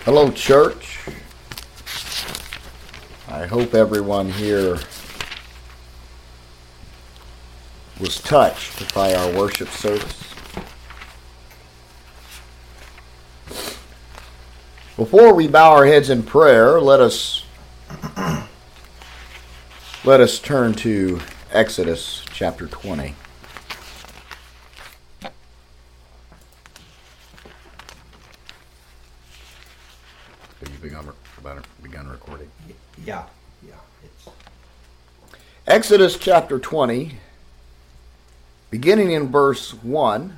Hello, church. I hope everyone here was touched by our worship service. Before we bow our heads in prayer, let us turn to Exodus chapter 20. Begun recording. Yeah. Exodus chapter 20, beginning in verse 1.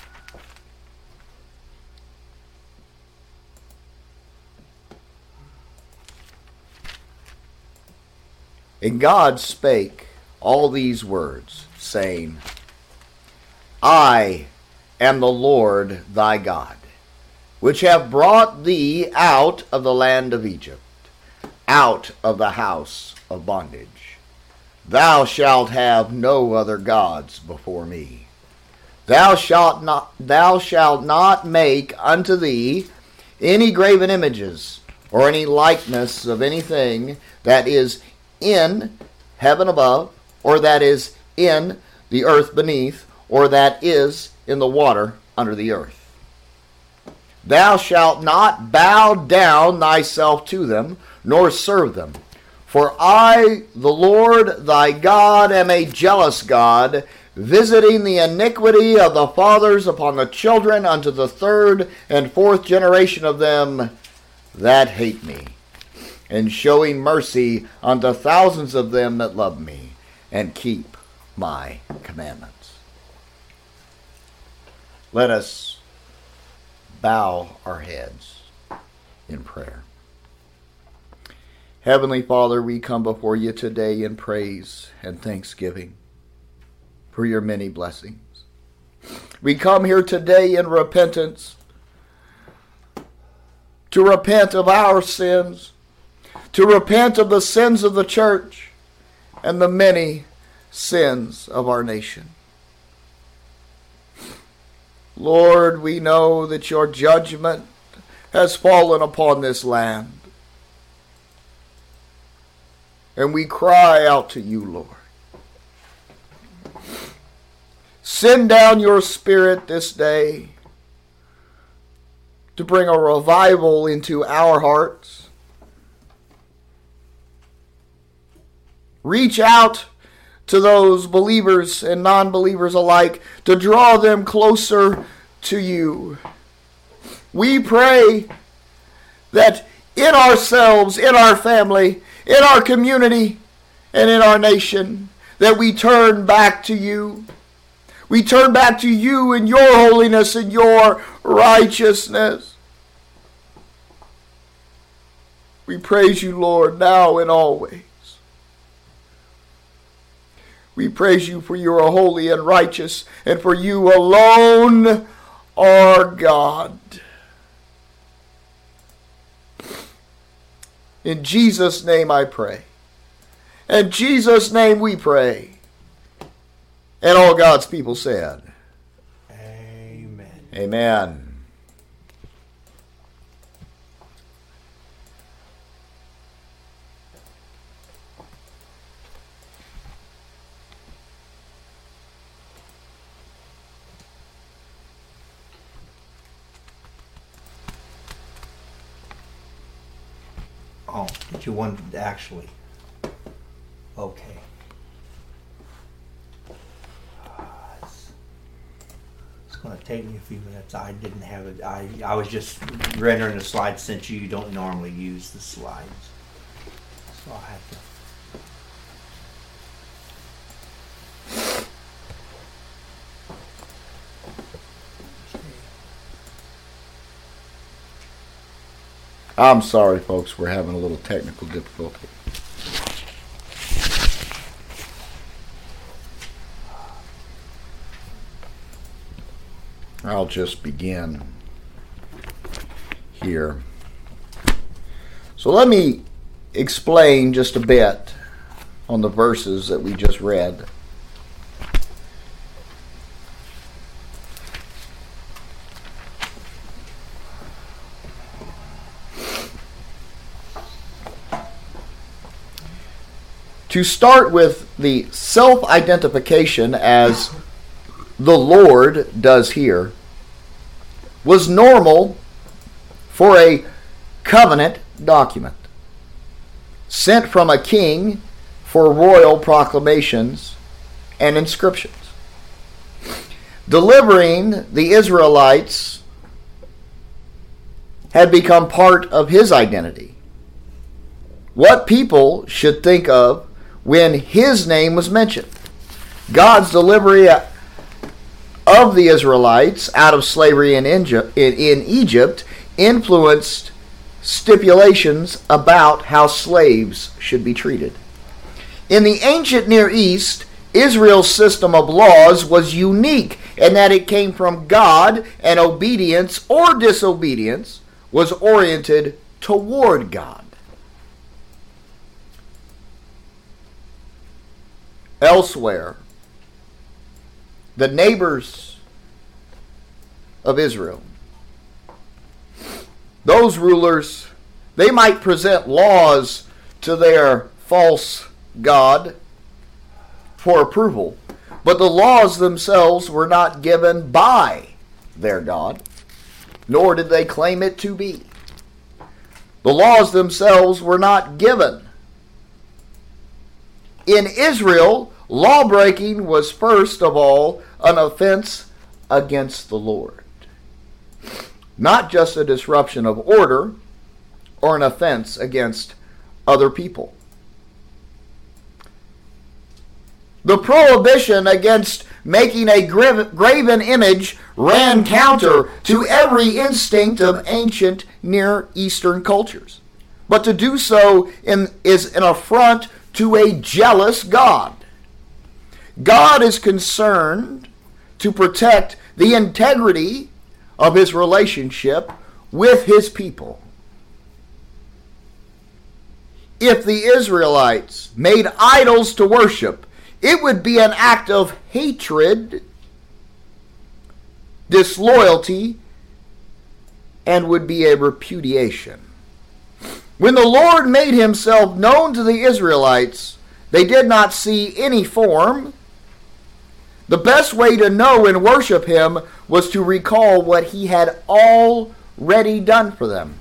And God spake all these words, saying, I am the Lord thy God, which have brought thee out of the land of Egypt, out of the house of bondage. Thou shalt have no other gods before me. Thou shalt not make unto thee any graven images, or any likeness of anything that is in heaven above, or that is in the earth beneath, or that is in the water under the earth. Thou shalt not bow down thyself to them, nor serve them. For I, the Lord thy God, am a jealous God, visiting the iniquity of the fathers upon the children unto the third and fourth generation of them that hate me, and showing mercy unto thousands of them that love me, and keep my commandments. Let us bow our heads in prayer. Heavenly Father, we come before you today in praise and thanksgiving for your many blessings. We come here today in repentance, to repent of our sins, to repent of the sins of the church and the many sins of our nation. Lord, we know that your judgment has fallen upon this land. And we cry out to you, Lord. Send down your Spirit this day to bring a revival into our hearts. Reach out to those believers and non-believers alike to draw them closer to you. We pray that in ourselves, in our family, in our community, and in our nation, that we turn back to you. We turn back to you in your holiness and your righteousness. We praise you, Lord, now and always. We praise you for you are holy and righteous, and for you alone are God. In Jesus' name I pray. In Jesus' name we pray. And all God's people said, Amen. Amen. Oh, did you want to actually? Okay. It's going to take me a few minutes. I didn't have it. I was just rendering the slides since you don't normally use the slides. So I have to. I'm sorry, folks. We're having a little technical difficulty. I'll just begin here. So let me explain just a bit on the verses that we just read. to start with the self-identification as the Lord does here, was normal for a covenant document sent from a king for royal proclamations and inscriptions. Delivering the Israelites had become part of his identity. What people should think of when his name was mentioned. God's delivery of the Israelites out of slavery in Egypt influenced stipulations about how slaves should be treated. In the ancient Near East, Israel's system of laws was unique in that it came from God, and obedience or disobedience was oriented toward God. Elsewhere, the neighbors of Israel, those rulers, they might present laws to their false god for approval, but the laws themselves were not given by their God, nor did they claim it to be. The laws themselves were not given. In Israel, law-breaking was first of all an offense against the Lord, not just a disruption of order or an offense against other people. The prohibition against making a graven image ran counter to every instinct of ancient Near Eastern cultures. But to do so is an affront to a jealous God. God is concerned to protect the integrity of his relationship with his people. If the Israelites made idols to worship, it would be an act of hatred, disloyalty, and would be a repudiation. When the Lord made himself known to the Israelites, they did not see any form. The best way to know and worship him was to recall what he had already done for them,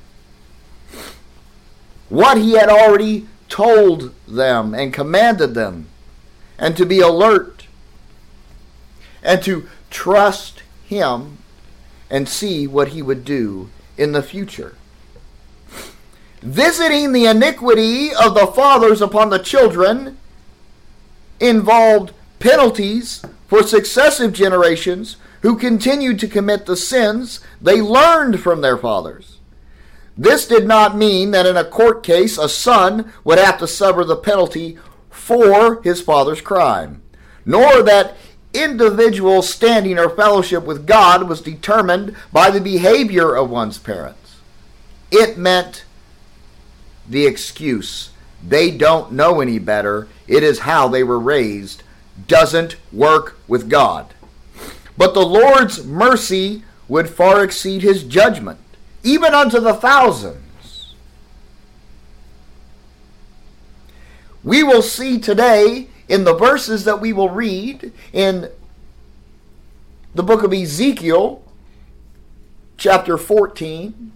what he had already told them and commanded them, and to be alert and to trust him and see what he would do in the future. Visiting the iniquity of the fathers upon the children involved penalties for successive generations who continued to commit the sins they learned from their fathers. This did not mean that in a court case a son would have to suffer the penalty for his father's crime, nor that individual standing or fellowship with God was determined by the behavior of one's parents. It meant the excuse, they don't know any better, it is how they were raised, doesn't work with God. But the Lord's mercy would far exceed his judgment, even unto the thousands. We will see today in the verses that we will read in the book of Ezekiel, chapter 14,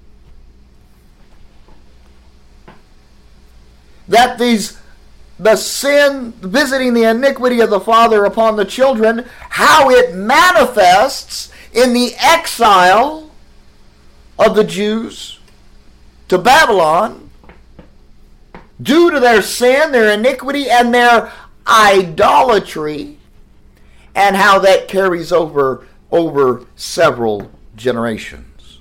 that the sin, visiting the iniquity of the father upon the children, how it manifests in the exile of the Jews to Babylon due to their sin, their iniquity, and their idolatry, and how that carries over several generations.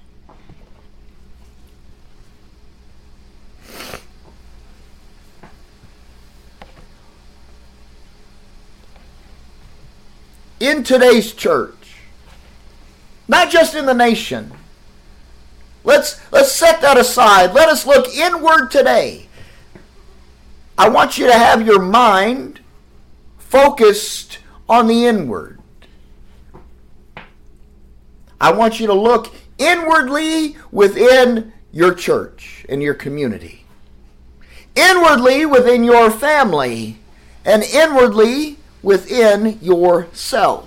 In today's church, not just in the nation, let's set that aside. Let us look inward today. I want you to have your mind focused on the inward. I want you to look inwardly within your church and your community. inwardly within your family, and inwardly within yourself.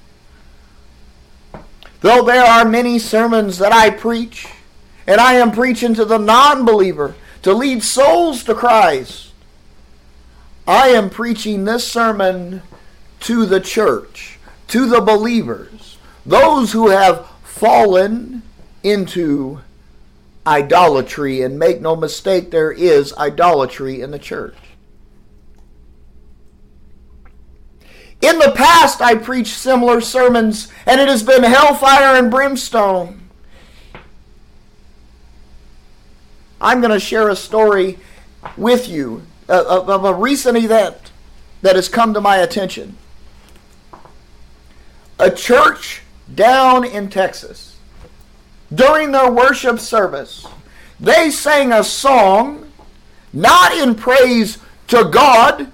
Though there are many sermons that I preach, and I am preaching to the non-believer to lead souls to Christ, I am preaching this sermon to the church, to the believers, those who have fallen into idolatry. And make no mistake, there is idolatry in the church. In the past, I preached similar sermons, and it has been hellfire and brimstone. I'm going to share a story with you of a recent event that has come to my attention. A church down in Texas, during their worship service, they sang a song not in praise to God,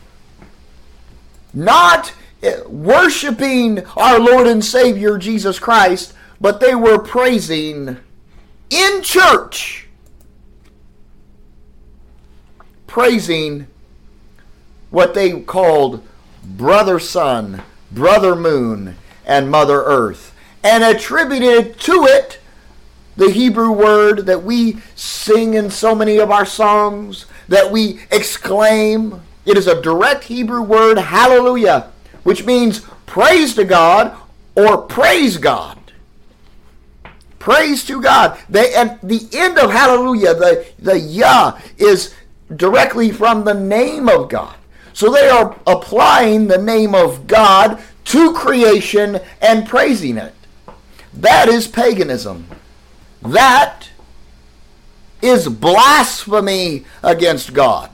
not worshiping our Lord and Savior Jesus Christ, but they were praising in church, praising what they called Brother Sun, Brother Moon, and Mother Earth, and attributed to it the Hebrew word that we sing in so many of our songs, that we exclaim. It is a direct Hebrew word, hallelujah, which means praise to God or praise God. Praise to God. And the end of hallelujah, the Yah, is directly from the name of God. So they are applying the name of God to creation and praising it. That is paganism. That is blasphemy against God.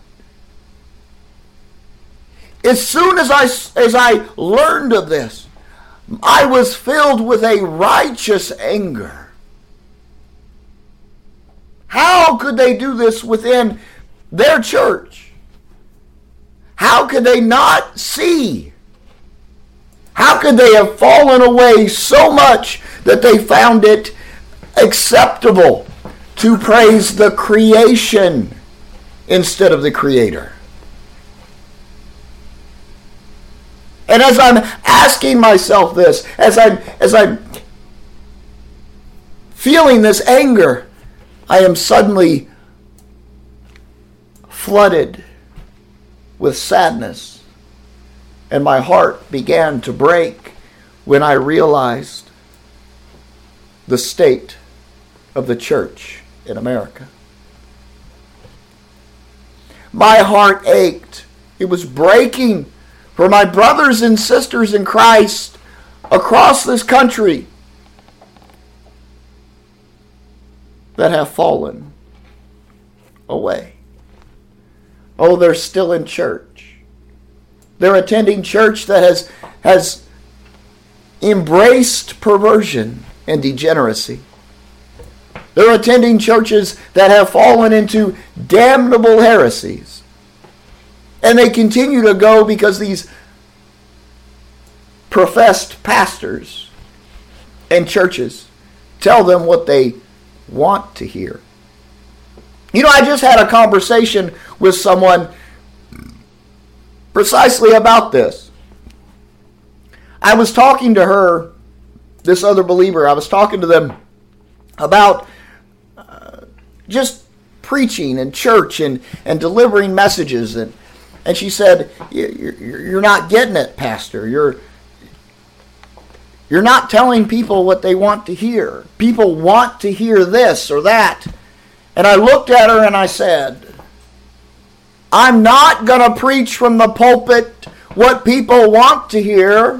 As soon as I learned of this, I was filled with a righteous anger. How could they do this within their church? How could they not see? How could they have fallen away so much that they found it acceptable to praise the creation instead of the Creator? And as I'm asking myself this, as I'm feeling this anger, I am suddenly flooded with sadness, and my heart began to break when I realized the state of the church in America. My heart ached. It was breaking for my brothers and sisters in Christ across this country that have fallen away. Oh, they're still in church. They're attending church that has embraced perversion and degeneracy. They're attending churches that have fallen into damnable heresies. And they continue to go because these professed pastors and churches tell them what they want to hear. You know, I just had a conversation with someone precisely about this. I was talking to her, this other believer, I was talking to them about just preaching and church and delivering messages. And she said, you're not getting it, Pastor. You're not telling people what they want to hear. People want to hear this or that. And I looked at her and I said, I'm not going to preach from the pulpit what people want to hear.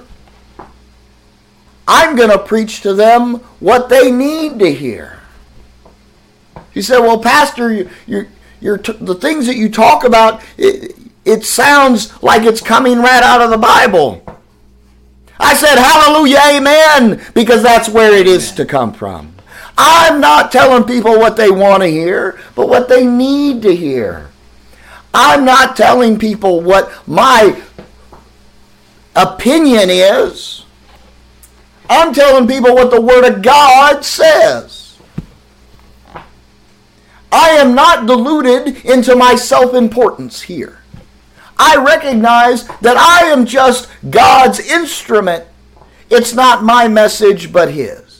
I'm going to preach to them what they need to hear. She said, well, Pastor, the things that you talk about, it sounds like it's coming right out of the Bible. I said, hallelujah, amen, because that's where it is to come from. I'm not telling people what they want to hear, but what they need to hear. I'm not telling people what my opinion is. I'm telling people what the Word of God says. I am not deluded into my self-importance here. I recognize that I am just God's instrument. It's not my message, but His.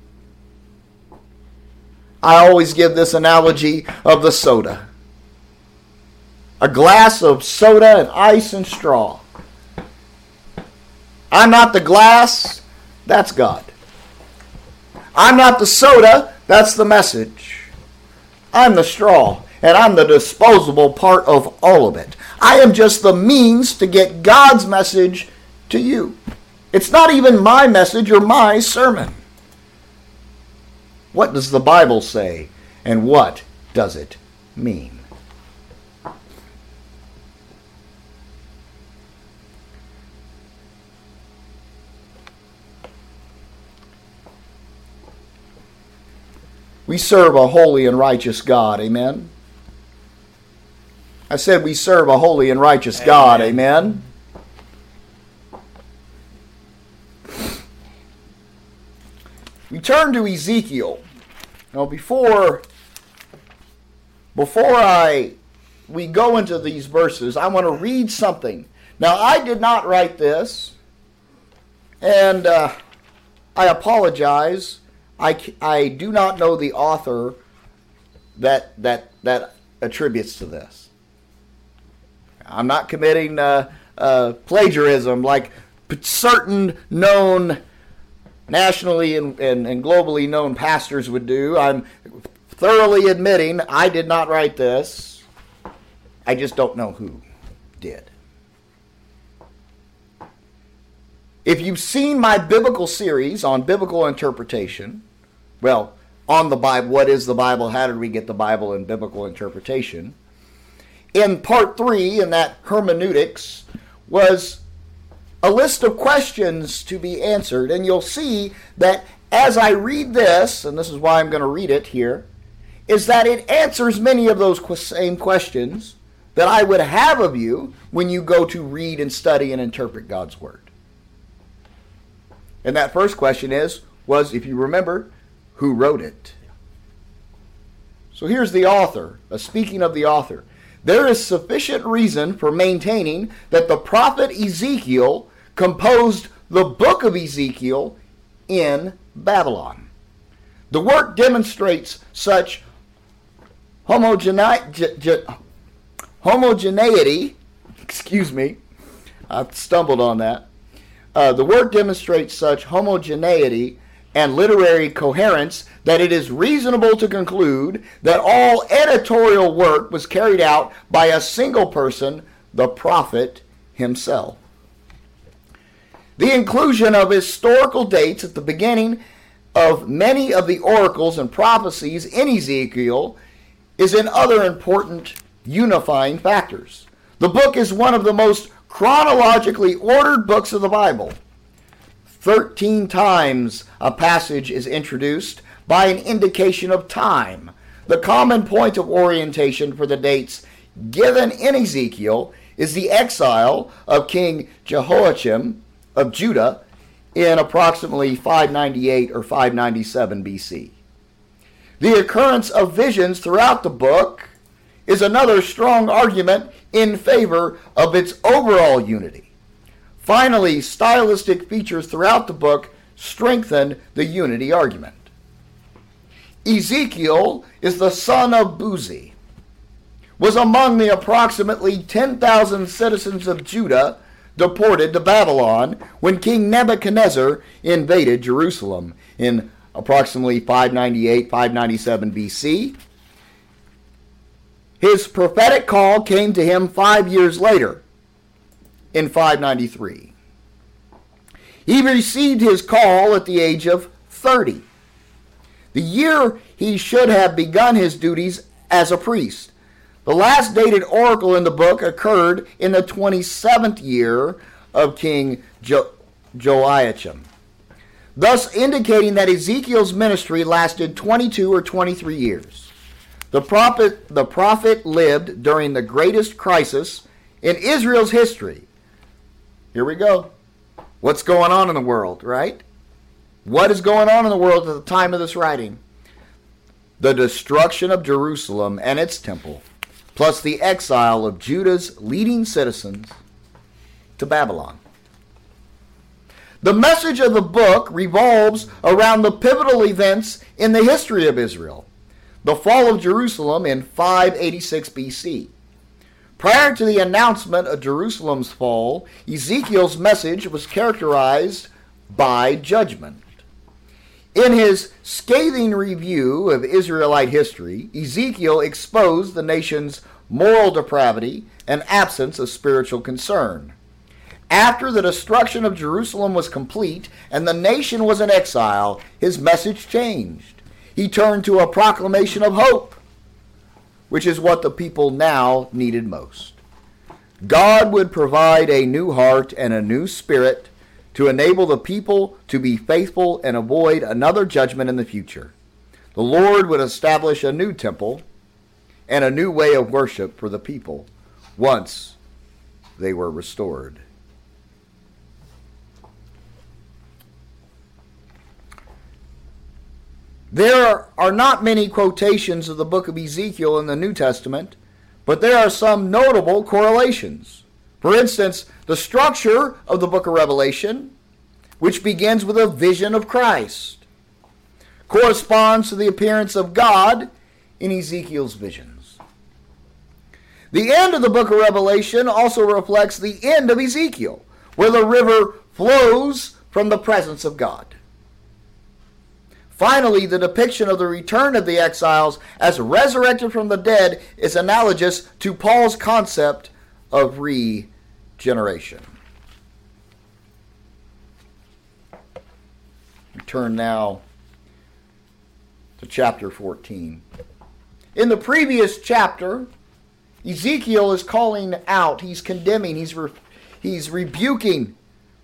I always give this analogy of the soda. A glass of soda and ice and straw. I'm not the glass, that's God. I'm not the soda, that's the message. I'm the straw, and I'm the disposable part of all of it. I am just the means to get God's message to you. It's not even my message or my sermon. What does the Bible say, and what does it mean? We serve a holy and righteous God, amen? I said we serve a holy and righteous God, amen? We turn to Ezekiel. Now, before we go into these verses, I want to read something. Now, I did not write this, and I apologize. I do not know the author that attributes to this. I'm not committing plagiarism like certain known, nationally and globally known pastors would do. I'm thoroughly admitting I did not write this. I just don't know who did. If you've seen my biblical series on biblical interpretation, well, on the Bible, what is the Bible? How did we get the Bible in biblical interpretation? In part 3, in that hermeneutics, was a list of questions to be answered. And you'll see that as I read this, and this is why I'm going to read it here, is that it answers many of those same questions that I would have of you when you go to read and study and interpret God's Word. And that first question was, if you remember, who wrote it? So here's the author, speaking of the author. There is sufficient reason for maintaining that the prophet Ezekiel composed the book of Ezekiel in Babylon. The work demonstrates such homogeneity. Excuse me, I stumbled on that. The work demonstrates such homogeneity and literary coherence that it is reasonable to conclude that all editorial work was carried out by a single person, the prophet himself. The inclusion of historical dates at the beginning of many of the oracles and prophecies in Ezekiel is another important unifying factors. The book is one of the most chronologically ordered books of the Bible. 13 times a passage is introduced by an indication of time. The common point of orientation for the dates given in Ezekiel is the exile of King Jehoiakim of Judah in approximately 598 or 597 BC. The occurrence of visions throughout the book is another strong argument in favor of its overall unity. Finally, stylistic features throughout the book strengthen the unity argument. Ezekiel is the son of Buzi, was among the approximately 10,000 citizens of Judah deported to Babylon when King Nebuchadnezzar invaded Jerusalem in approximately 598-597 BC. His prophetic call came to him 5 years later, in 593. He received his call at the age of 30. The year he should have begun his duties as a priest. The last dated oracle in the book occurred in the 27th year of King Joachim, thus indicating that Ezekiel's ministry lasted 22 or 23 years. The prophet lived during the greatest crisis in Israel's history. Here we go. What's going on in the world, right? What is going on in the world at the time of this writing? the destruction of Jerusalem and its temple, plus the exile of Judah's leading citizens to Babylon. The message of the book revolves around the pivotal events in the history of Israel, the fall of Jerusalem in 586 BC. Prior to the announcement of Jerusalem's fall, Ezekiel's message was characterized by judgment. In his scathing review of Israelite history, Ezekiel exposed the nation's moral depravity and absence of spiritual concern. After the destruction of Jerusalem was complete and the nation was in exile, his message changed. He turned to a proclamation of hope, which is what the people now needed most. God would provide a new heart and a new spirit to enable the people to be faithful and avoid another judgment in the future. The Lord would establish a new temple and a new way of worship for the people once they were restored. There are not many quotations of the book of Ezekiel in the New Testament, but there are some notable correlations. For instance, the structure of the book of Revelation, which begins with a vision of Christ, corresponds to the appearance of God in Ezekiel's visions. The end of the book of Revelation also reflects the end of Ezekiel, where the river flows from the presence of God. Finally, the depiction of the return of the exiles as resurrected from the dead is analogous to Paul's concept of regeneration. We turn now to chapter 14. In the previous chapter, Ezekiel is calling out, he's condemning, he's rebuking.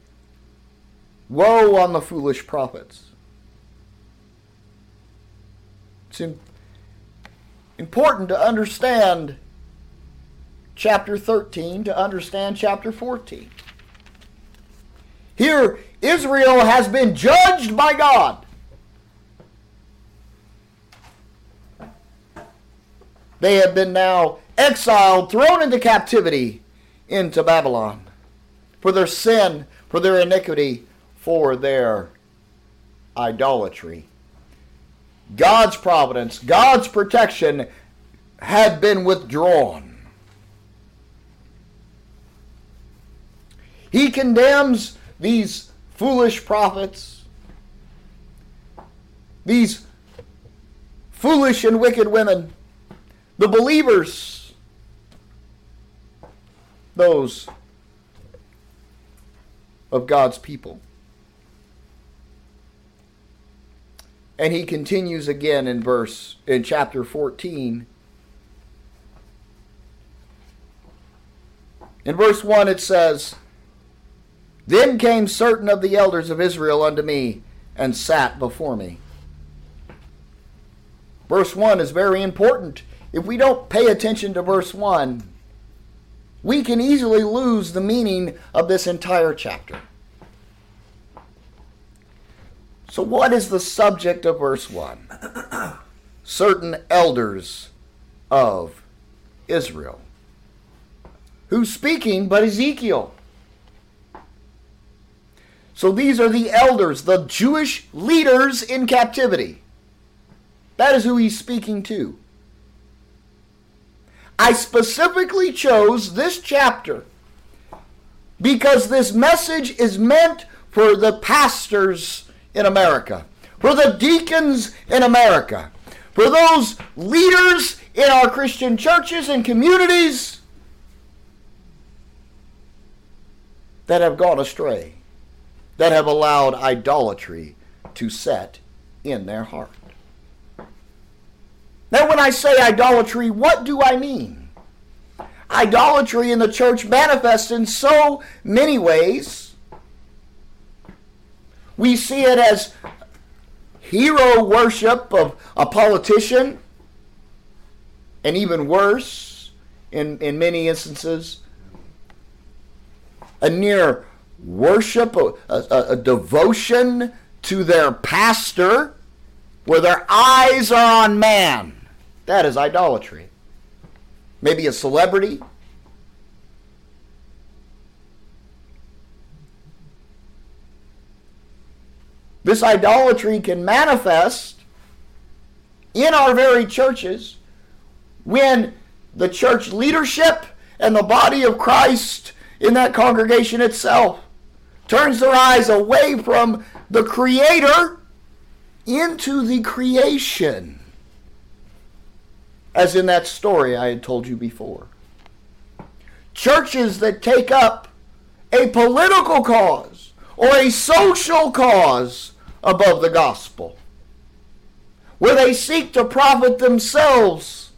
Woe on the foolish prophets. It's important to understand chapter 13 to understand chapter 14. Here, Israel has been judged by God. They have been now exiled, thrown into captivity into Babylon for their sin, for their iniquity, for their idolatry. God's providence, God's protection had been withdrawn. He condemns these foolish prophets, these foolish and wicked women, the believers, those of God's people. And he continues again in chapter 14. In verse 1 it says, Then came certain of the elders of Israel unto me, and sat before me. Verse 1 is very important. If we don't pay attention to verse 1, we can easily lose the meaning of this entire chapter. So what is the subject of verse 1? Certain elders of Israel. Who's speaking but Ezekiel? So these are the elders, the Jewish leaders in captivity. That is who he's speaking to. I specifically chose this chapter because this message is meant for the pastors in America, for the deacons in America, for those leaders in our Christian churches and communities that have gone astray, that have allowed idolatry to set in their heart. Now, when I say idolatry, what do I mean? Idolatry in the church manifests in so many ways. We see it as hero worship of a politician, and even worse, in many instances, a near worship, a devotion to their pastor where their eyes are on man. That is idolatry. Maybe a celebrity. This idolatry can manifest in our very churches when the church leadership and the body of Christ in that congregation itself turns their eyes away from the Creator into the creation. As in that story I had told you before. Churches that take up a political cause or a social cause above the gospel, where they seek to profit themselves,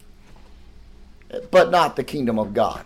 but not the kingdom of God.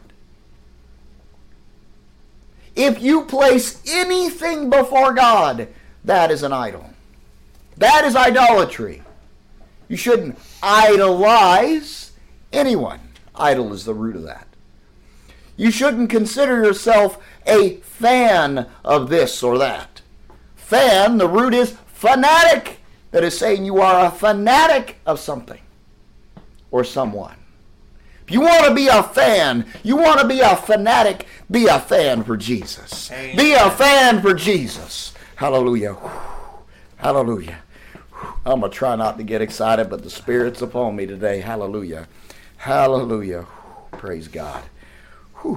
If you place anything before God, that is an idol. That is idolatry. You shouldn't idolize anyone. Idol is the root of that. You shouldn't consider yourself a fan of this or that. Fan, the root is fanatic. That is saying you are a fanatic of something or someone. If you want to be a fan, you want to be a fanatic, be a fan for Jesus. Amen. Be a fan for Jesus. Hallelujah. Hallelujah. I'm going to try not to get excited, but the Spirit's upon me today. Hallelujah. Hallelujah. Praise God. Whew.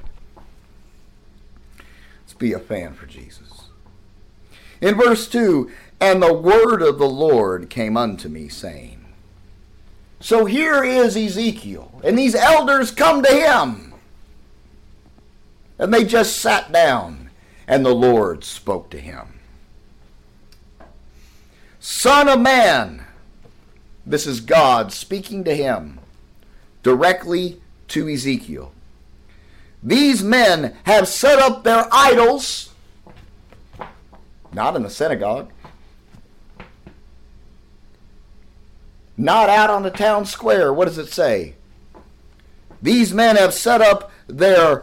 Let's be a fan for Jesus. In verse 2, and the word of the Lord came unto me, saying. So here is Ezekiel, and these elders come to him. And they just sat down, and the Lord spoke to him. Son of man, this is God speaking to him, directly to Ezekiel. These men have set up their idols, not in the synagogue, not out on the town square. What does it say? These men have set up their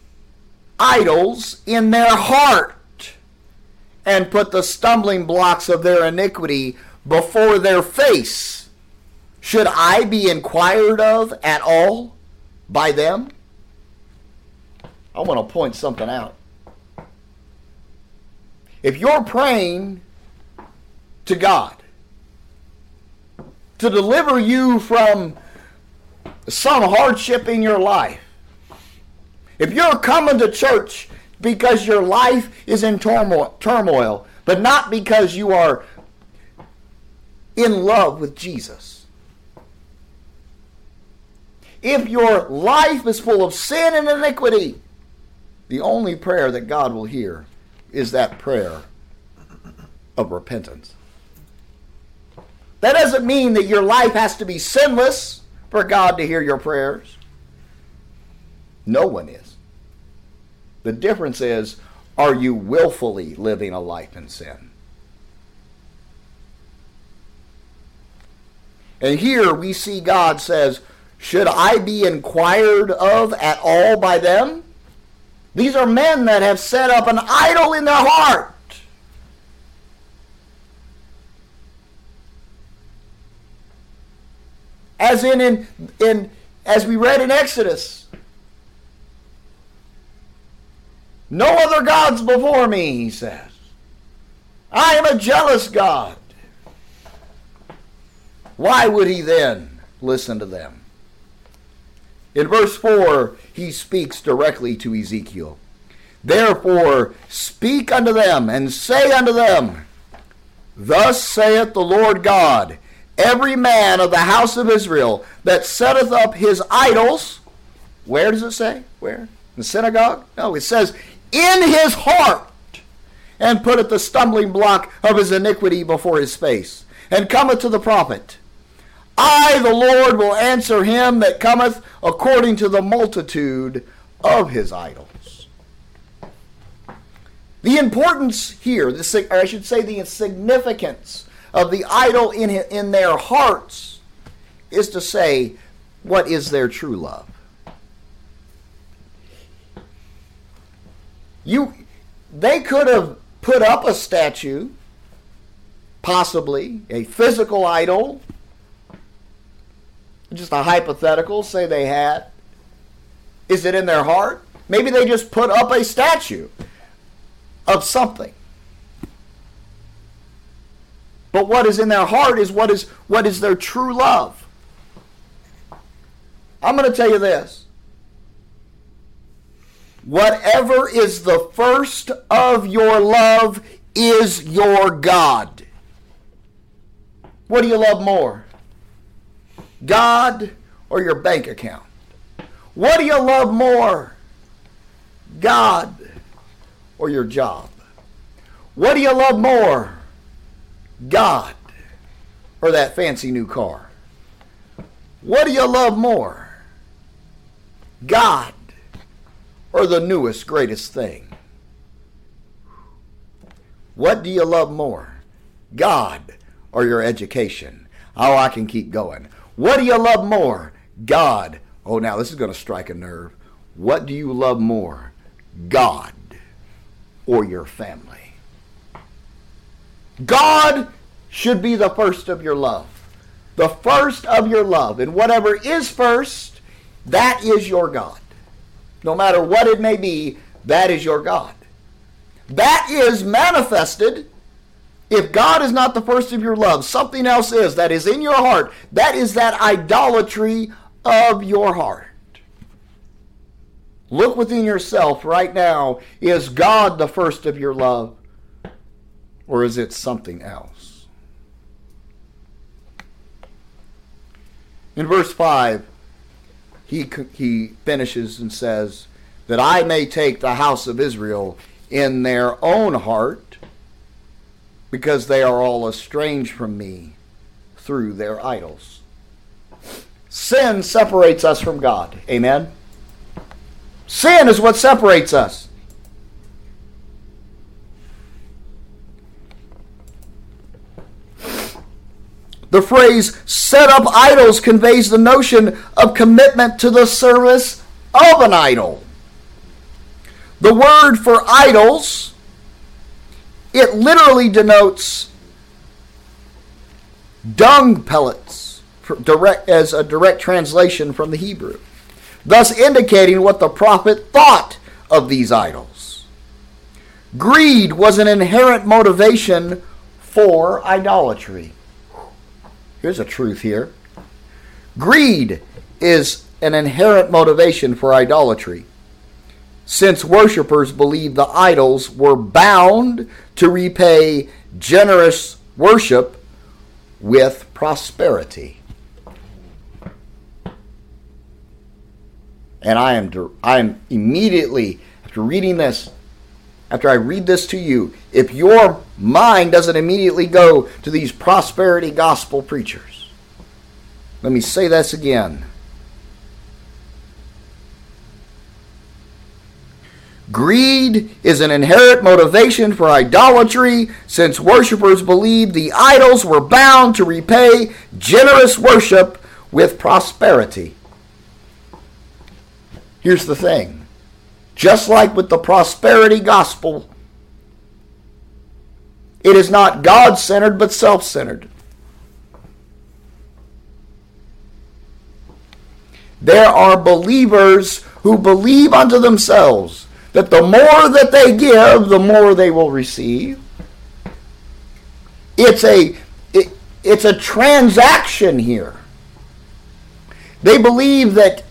idols in their heart and put the stumbling blocks of their iniquity before their face. Should I be inquired of at all by them? I want to point something out. If you're praying to God to deliver you from some hardship in your life, if you're coming to church because your life is in turmoil, but not because you are in love with Jesus, if your life is full of sin and iniquity, the only prayer that God will hear is that prayer of repentance. That doesn't mean that your life has to be sinless for God to hear your prayers. No one is. The difference is, are you willfully living a life in sin? And here we see God says, should I be inquired of at all by them? These are men that have set up an idol in their heart. As as we read in Exodus, no other gods before me, he says. I am a jealous God. Why would he then listen to them? In verse 4, he speaks directly to Ezekiel. Therefore, speak unto them, and say unto them, Thus saith the Lord God, every man of the house of Israel that setteth up his idols, where does it say? Where? In the synagogue? No, it says, in his heart, and putteth the stumbling block of his iniquity before his face, and cometh to the prophet. I, the Lord, will answer him that cometh according to the multitude of his idols. The importance here, or I should say the significance of the idol in their hearts is to say, what is their true love? They could have put up a statue possibly a physical idol, just a hypothetical, say they had. Is it in their heart? Maybe they just put up a statue of something. But what is in their heart is what is their true love. I'm going to tell you this. Whatever is the first of your love is your God. What do you love more? God or your bank account? What do you love more? God or your job? What do you love more? God or that fancy new car? What do you love more? God or the newest, greatest thing? What do you love more? God or your education? Oh, I can keep going. What do you love more? God. Oh, now this is going to strike a nerve. What do you love more? God or your family? God should be the first of your love. The first of your love. And whatever is first, that is your God. No matter what it may be, that is your God. That is manifested. If God is not the first of your love, something else is that is in your heart. That is that idolatry of your heart. Look within yourself right now. Is God the first of your love? Or is it something else? In verse 5, he finishes and says, that I may take the house of Israel in their own heart, because they are all estranged from me through their idols. Sin separates us from God. Amen? Sin is what separates us. The phrase set up idols conveys the notion of commitment to the service of an idol. The word for idols, it literally denotes dung pellets as a direct translation from the Hebrew, thus indicating what the prophet thought of these idols. Greed was an inherent motivation for idolatry. Here's a truth here. Greed is an inherent motivation for idolatry, since worshipers believed the idols were bound to repay generous worship with prosperity. And I am immediately, after reading this, after I read this to you, if your mind doesn't immediately go to these prosperity gospel preachers, let me say this again. Greed is an inherent motivation for idolatry, since worshipers believed the idols were bound to repay generous worship with prosperity. Here's the thing. Just like with the prosperity gospel, it is not God-centered but self-centered. There are believers who believe unto themselves that the more that they give, the more they will receive. It's a transaction here. They believe that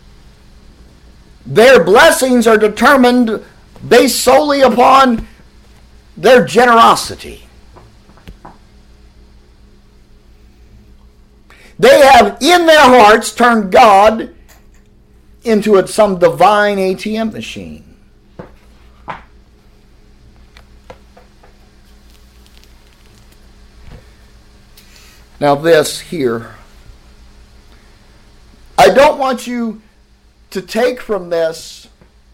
their blessings are determined based solely upon their generosity. They have in their hearts turned God into some divine ATM machine. Now this here, I don't want you to take from this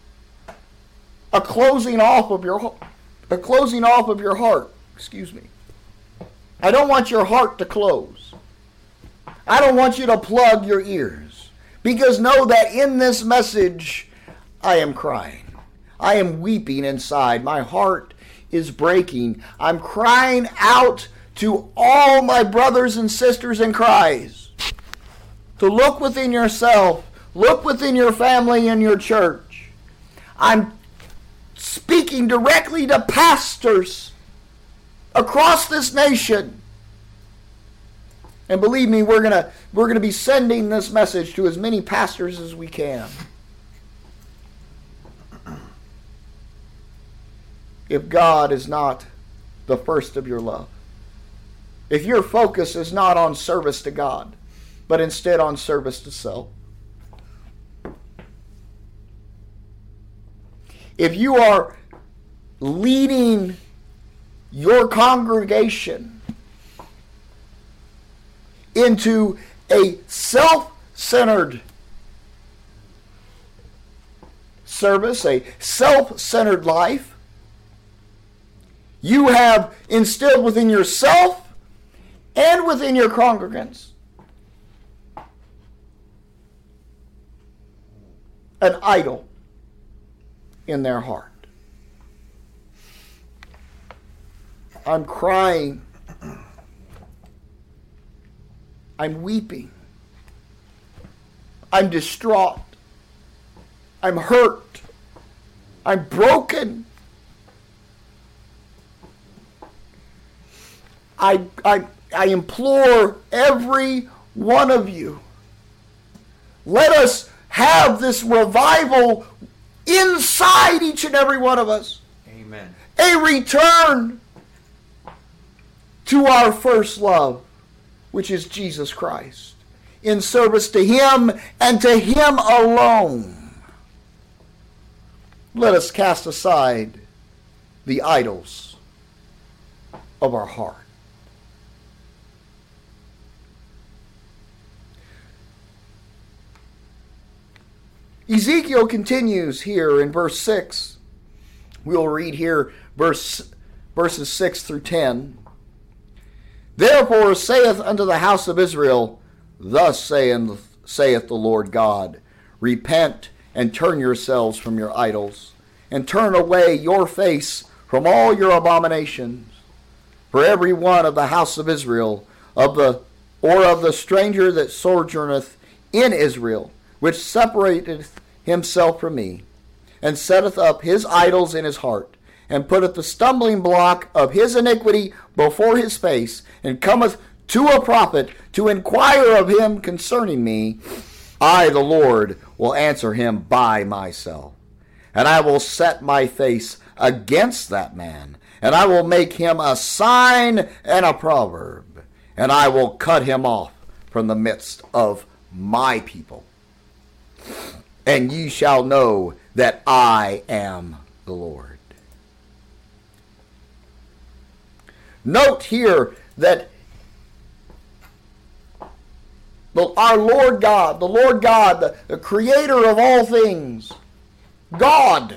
a closing off of your heart. Excuse me. I don't want your heart to close. I don't want you to plug your ears, because know that in this message I am crying. I am weeping inside. My heart is breaking. I'm crying out to all my brothers and sisters in Christ to look within yourself, look within your family and your church. I'm speaking directly to pastors across this nation. And believe me, we're gonna be sending this message to as many pastors as we can. If God is not the first of your love, if your focus is not on service to God, but instead on service to self, if you are leading your congregation into a self-centered service, a self-centered life, you have instilled within yourself and within your congregants an idol in their heart. I'm crying. I'm weeping. I'm distraught. I'm hurt. I'm broken. I implore every one of you, let us have this revival inside each and every one of us. Amen. A return to our first love, which is Jesus Christ, in service to Him and to Him alone. Let us cast aside the idols of our heart. Ezekiel continues here in verse 6. We'll read here verses 6 through 10. Therefore saith unto the house of Israel, Thus saith the Lord God, Repent and turn yourselves from your idols, and turn away your face from all your abominations. For every one of the house of Israel, of the stranger that sojourneth in Israel, which separateth himself from me, and setteth up his idols in his heart, and putteth the stumbling block of his iniquity before his face, and cometh to a prophet to inquire of him concerning me, I, the Lord, will answer him by myself. And I will set my face against that man, and I will make him a sign and a proverb, and I will cut him off from the midst of my people. And ye shall know that I am the Lord. Note here that our Lord God, the creator of all things, God,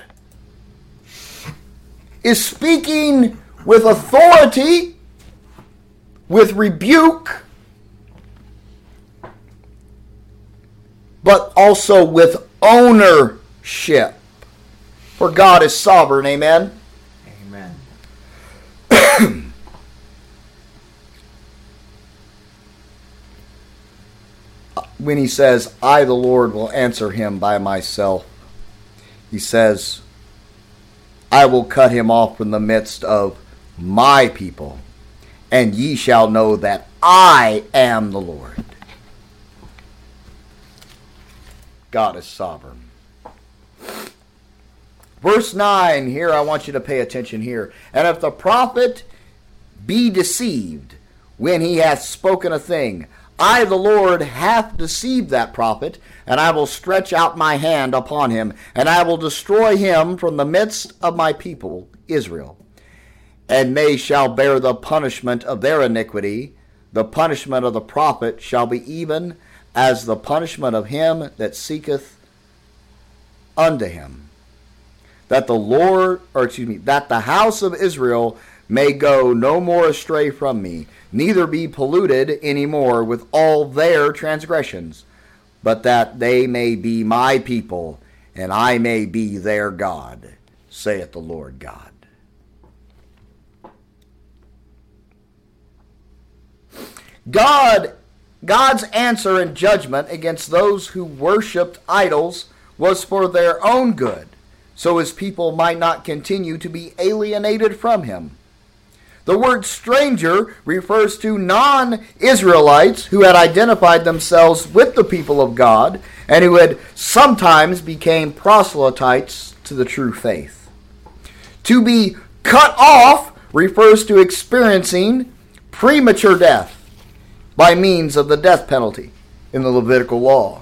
is speaking with authority, with rebuke, but also with ownership. For God is sovereign, amen? Amen. When he says, I, the Lord, will answer him by myself, he says, I will cut him off from the midst of my people, and ye shall know that I am the Lord. God is sovereign. Verse 9, here I want you to pay attention here. And if the prophet be deceived when he hath spoken a thing, I, the Lord, hath deceived that prophet, and I will stretch out my hand upon him, and I will destroy him from the midst of my people, Israel. And they shall bear the punishment of their iniquity. The punishment of the prophet shall be even as the punishment of him that seeketh unto him. That the house of Israel may go no more astray from me, neither be polluted any more with all their transgressions, but that they may be my people, and I may be their God, saith the Lord God. God's answer and judgment against those who worshipped idols was for their own good, so his people might not continue to be alienated from him. The word stranger refers to non-Israelites who had identified themselves with the people of God and who had sometimes became proselytes to the true faith. To be cut off refers to experiencing premature death by means of the death penalty in the Levitical law.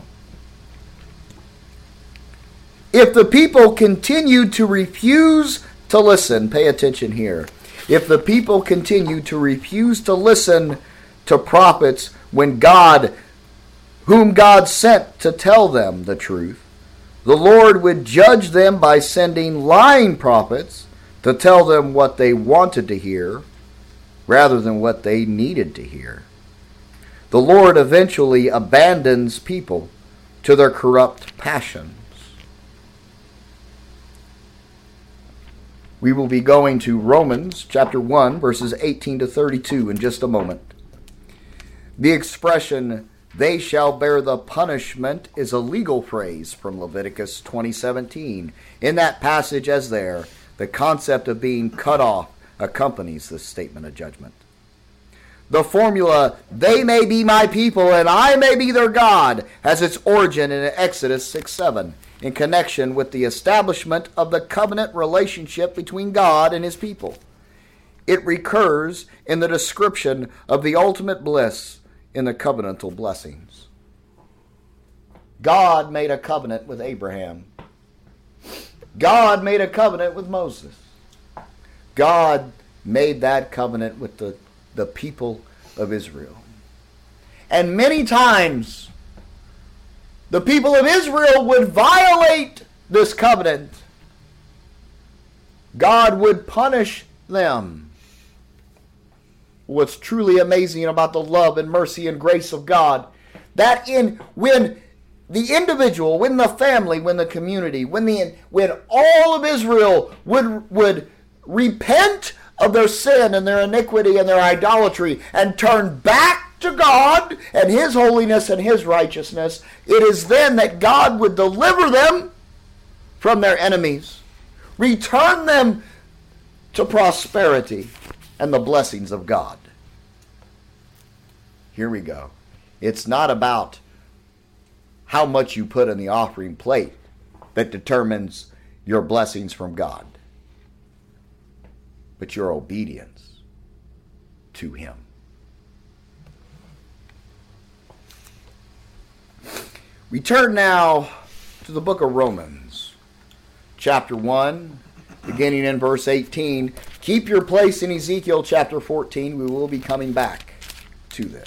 If the people continued to refuse to listen, pay attention here. If the people continued to refuse to listen to prophets whom God sent to tell them the truth, the Lord would judge them by sending lying prophets to tell them what they wanted to hear rather than what they needed to hear. The Lord eventually abandons people to their corrupt passions. We will be going to Romans chapter 1, verses 18 to 32 in just a moment. The expression, "they shall bear the punishment," is a legal phrase from Leviticus 20:17. In that passage, as there, the concept of being cut off accompanies this statement of judgment. The formula, "they may be my people and I may be their God," has its origin in Exodus 6:7. In connection with the establishment of the covenant relationship between God and his people. It recurs in the description of the ultimate bliss in the covenantal blessings. God made a covenant with Abraham. God made a covenant with Moses. God made that covenant with the people of Israel. And many times, the people of Israel would violate this covenant. God would punish them. What's truly amazing about the love and mercy and grace of God, that when the individual, when the family, when the community, when all of Israel would repent of their sin and their iniquity and their idolatry and turn back to God and his holiness and his righteousness, it is then that God would deliver them from their enemies, return them to prosperity and the blessings of God. Here we go. It's not about how much you put in the offering plate that determines your blessings from God, but your obedience to him. We turn now to the book of Romans, chapter 1, beginning in verse 18. Keep your place in Ezekiel chapter 14. We will be coming back to this.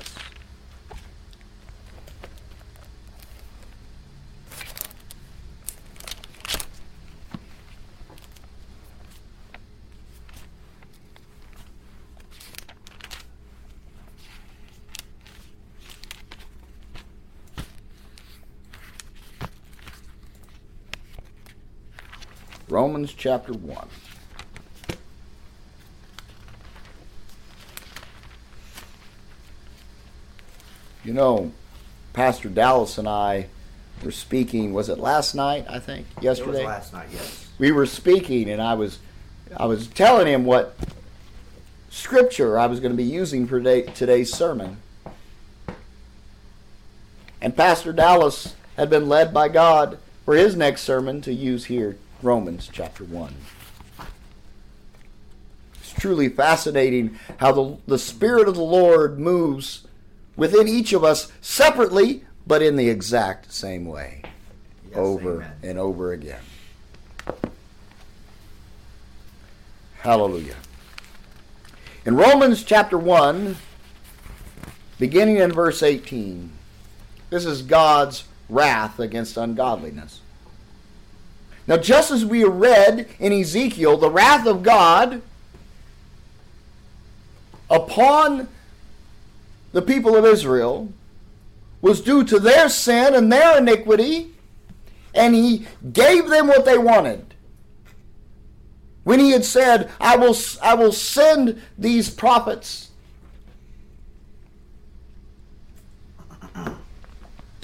Romans chapter 1. You know, Pastor Dallas and I were speaking, was it last night, I think? Yesterday? It was last night, yes. We were speaking, and I was telling him what scripture I was going to be using for today's sermon. And Pastor Dallas had been led by God for his next sermon to use here, Romans chapter 1. It's truly fascinating how the Spirit of the Lord moves within each of us separately, but in the exact same way, yes, over amen. And over again. Hallelujah. In Romans chapter 1, beginning in verse 18, this is God's wrath against ungodliness. Now, just as we read in Ezekiel, the wrath of God upon the people of Israel was due to their sin and their iniquity, and he gave them what they wanted. When he had said, I will send these prophets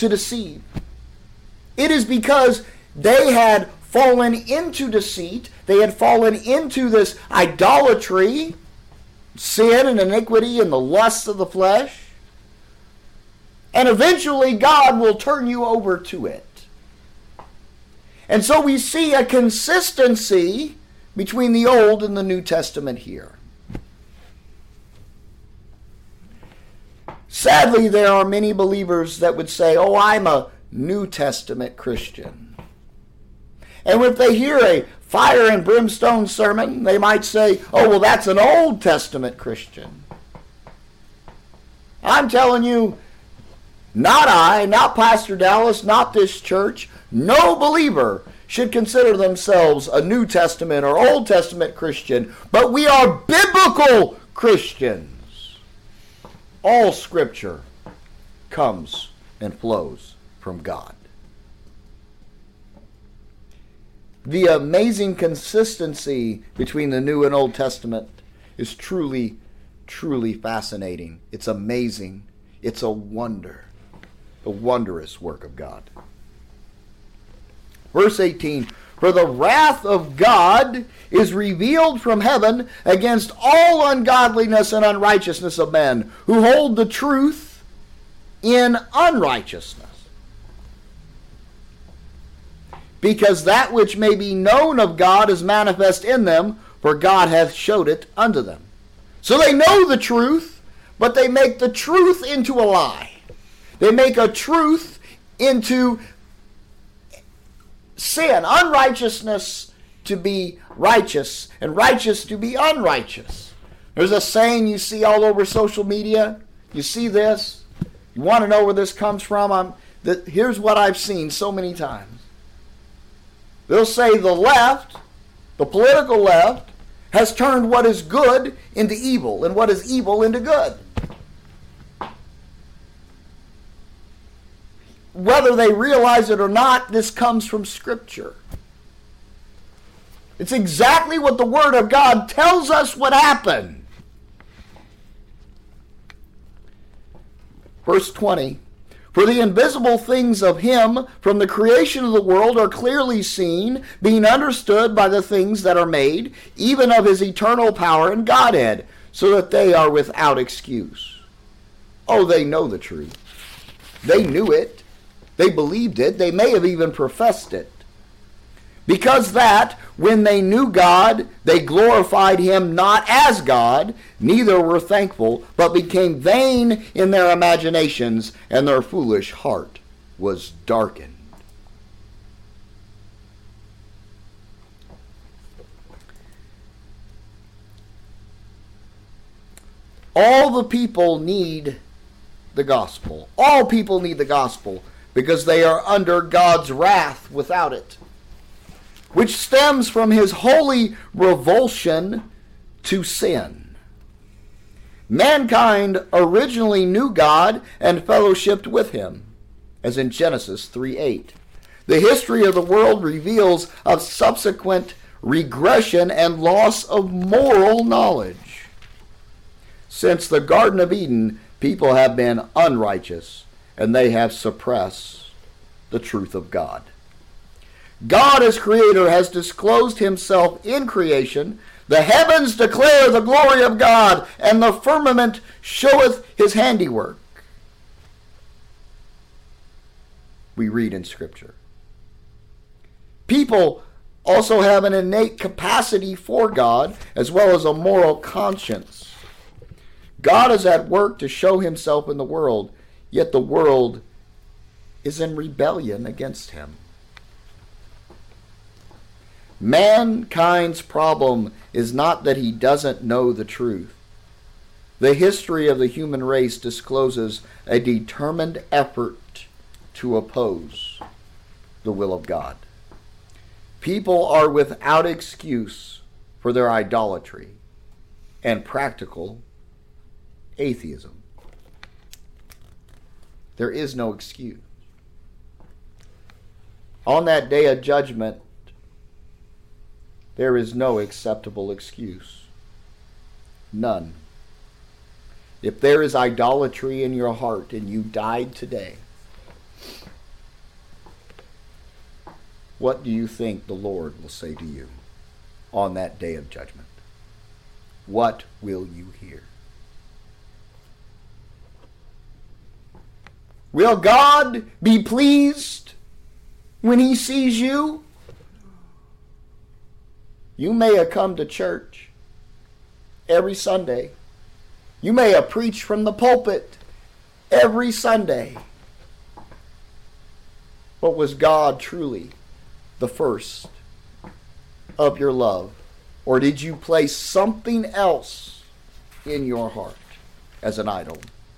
to deceive. It is because they had fallen into deceit. They had fallen into this idolatry, sin and iniquity and the lusts of the flesh. And eventually God will turn you over to it. And so we see a consistency between the Old and the New Testament here. Sadly, there are many believers that would say, oh, I'm a New Testament Christian. And if they hear a fire and brimstone sermon, they might say, oh, well, that's an Old Testament Christian. I'm telling you, not I, not Pastor Dallas, not this church, no believer should consider themselves a New Testament or Old Testament Christian, but we are biblical Christians. All Scripture comes and flows from God. The amazing consistency between the New and Old Testament is truly, truly fascinating. It's amazing. It's a wonder. A wondrous work of God. Verse 18, for the wrath of God is revealed from heaven against all ungodliness and unrighteousness of men, who hold the truth in unrighteousness. Because that which may be known of God is manifest in them, for God hath showed it unto them. So they know the truth, but they make the truth into a lie. They make a truth into sin, unrighteousness to be righteous, and righteous to be unrighteous. There's a saying you see all over social media. You see this. You want to know where this comes from? Here's what I've seen so many times. They'll say the left, the political left, has turned what is good into evil, and what is evil into good. Whether they realize it or not, this comes from Scripture. It's exactly what the Word of God tells us what happened. Verse 20, for the invisible things of Him from the creation of the world are clearly seen, being understood by the things that are made, even of His eternal power and Godhead, so that they are without excuse. Oh, they know the truth. They knew it. They believed it. They may have even professed it. Because that, when they knew God, they glorified Him not as God, neither were thankful, but became vain in their imaginations, and their foolish heart was darkened. All the people need the gospel. All people need the gospel, because they are under God's wrath without it, which stems from His holy revulsion to sin. Mankind originally knew God and fellowshiped with Him, as in Genesis 3:8. The history of the world reveals a subsequent regression and loss of moral knowledge. Since the Garden of Eden, people have been unrighteous, and they have suppressed the truth of God. God as Creator has disclosed Himself in creation. The heavens declare the glory of God, and the firmament showeth His handiwork. We read in Scripture. People also have an innate capacity for God, as well as a moral conscience. God is at work to show Himself in the world, yet the world is in rebellion against Him. Mankind's problem is not that he doesn't know the truth. The history of the human race discloses a determined effort to oppose the will of God. People are without excuse for their idolatry and practical atheism. There is no excuse. On that day of judgment, there is no acceptable excuse. None. If there is idolatry in your heart and you died today, what do you think the Lord will say to you on that day of judgment? What will you hear? Will God be pleased when he sees you? You may have come to church every Sunday. You may have preached from the pulpit every Sunday. But was God truly the first of your love? Or did you place something else in your heart as an idol?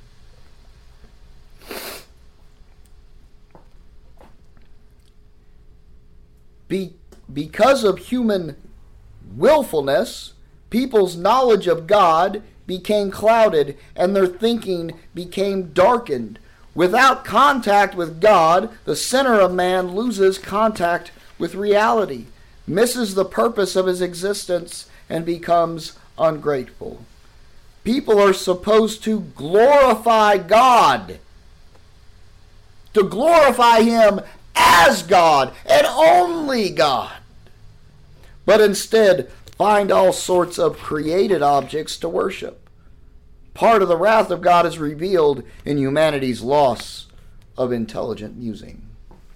Because of human willfulness, people's knowledge of God became clouded and their thinking became darkened. Without contact with God, the sinner of man loses contact with reality, misses the purpose of his existence, and becomes ungrateful. People are supposed to glorify God, to glorify him as God and only God, but instead find all sorts of created objects to worship. Part of the wrath of God is revealed in humanity's loss of intelligent musing.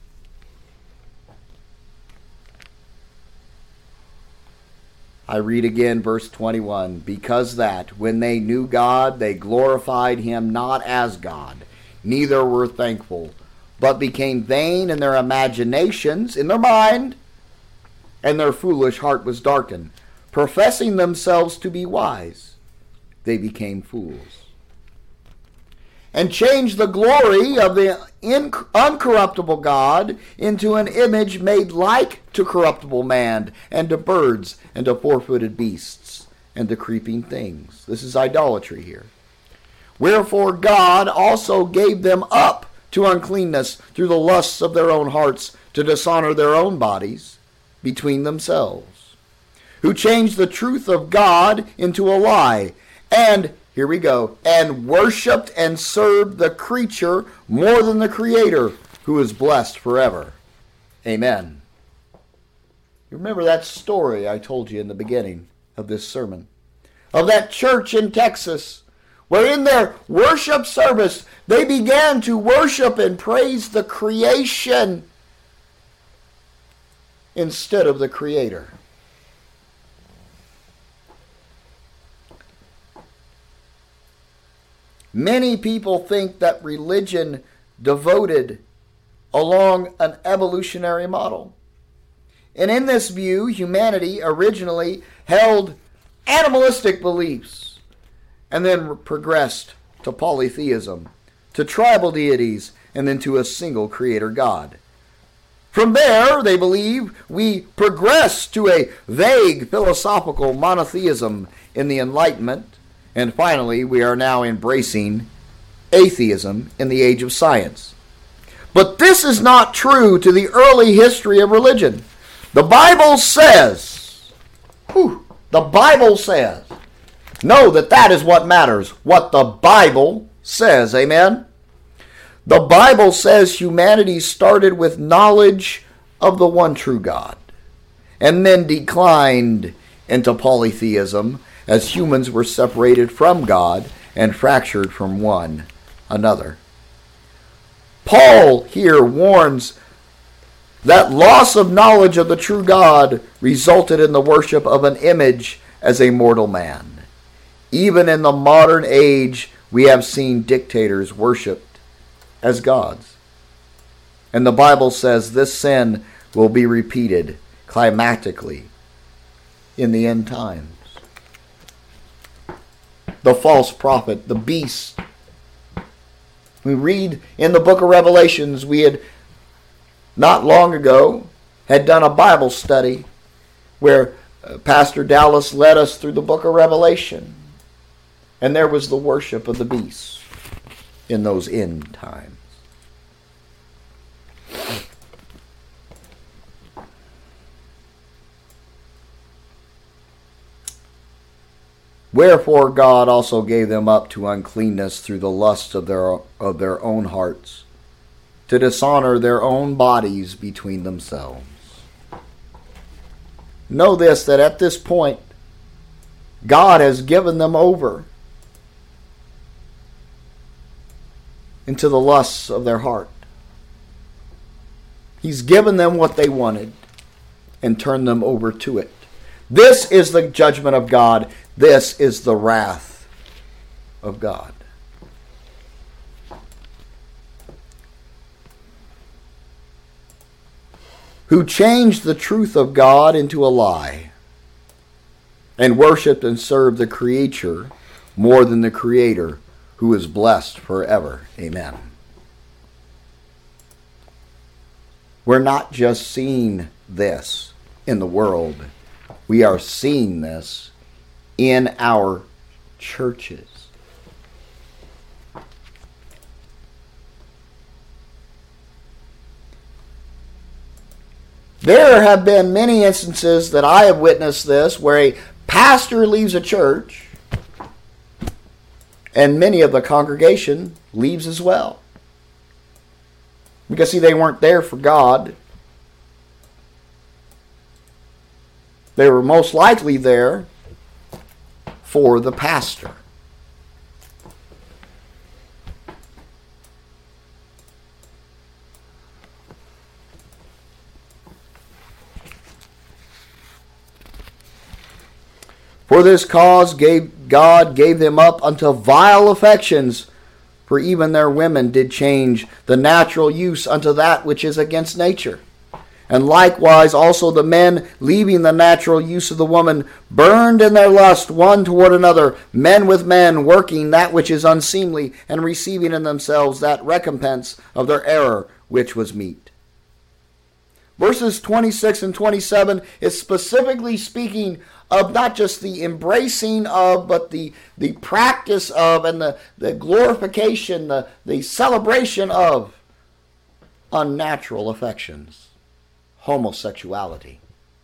I read again verse 21. Because that, when they knew God, they glorified him not as God, neither were thankful, but became vain in their imaginations, in their mind, and their foolish heart was darkened. Professing themselves to be wise, they became fools, and changed the glory of the uncorruptible God into an image made like to corruptible man, and to birds, and to four-footed beasts, and to creeping things. This is idolatry here. Wherefore God also gave them up to uncleanness through the lusts of their own hearts, to dishonor their own bodies between themselves, who changed the truth of God into a lie, and, here we go, and worshipped and served the creature more than the Creator, who is blessed forever. Amen. You remember that story I told you in the beginning of this sermon, of that church in Texas, where in their worship service they began to worship and praise the creation instead of the Creator. Many people think that religion devoted along an evolutionary model. And in this view, humanity originally held animalistic beliefs and then progressed to polytheism, to tribal deities, and then to a single creator God. From there, they believe, we progress to a vague philosophical monotheism in the Enlightenment, and finally, we are now embracing atheism in the age of science. But this is not true to the early history of religion. The Bible says, the Bible says, know that is what matters, what the Bible says, amen? The Bible says humanity started with knowledge of the one true God, and then declined into polytheism as humans were separated from God and fractured from one another. Paul here warns that loss of knowledge of the true God resulted in the worship of an image as a mortal man. Even in the modern age, we have seen dictators worshipped as gods. And the Bible says this sin will be repeated climactically in the end times. The false prophet, the beast. We read in the book of Revelations, we had not long ago had done a Bible study where Pastor Dallas led us through the book of Revelation. And there was the worship of the beast in those end times. Wherefore God also gave them up to uncleanness through the lusts of their own hearts, to dishonor their own bodies between themselves. know this, that at this point, God has given them over into the lusts of their heart. He's given them what they wanted and turned them over to it. This is the judgment of God. This is the wrath of God. Who changed the truth of God into a lie and worshiped and served the creature more than the Creator, who is blessed forever. Amen. We're not just seeing this in the world. We are seeing this in our churches. There have been many instances that I have witnessed this where a pastor leaves a church and many of the congregation leaves as well. Because, see, they weren't there for God. They were most likely there for the pastor. For this cause God gave them up unto vile affections, for even their women did change the natural use unto that which is against nature. And likewise also the men, leaving the natural use of the woman, burned in their lust one toward another, men with men, working that which is unseemly, and receiving in themselves that recompense of their error which was meet. Verses 26 and 27 is specifically speaking of not just the embracing of, but the practice of, and the glorification, the celebration of unnatural affections, homosexuality.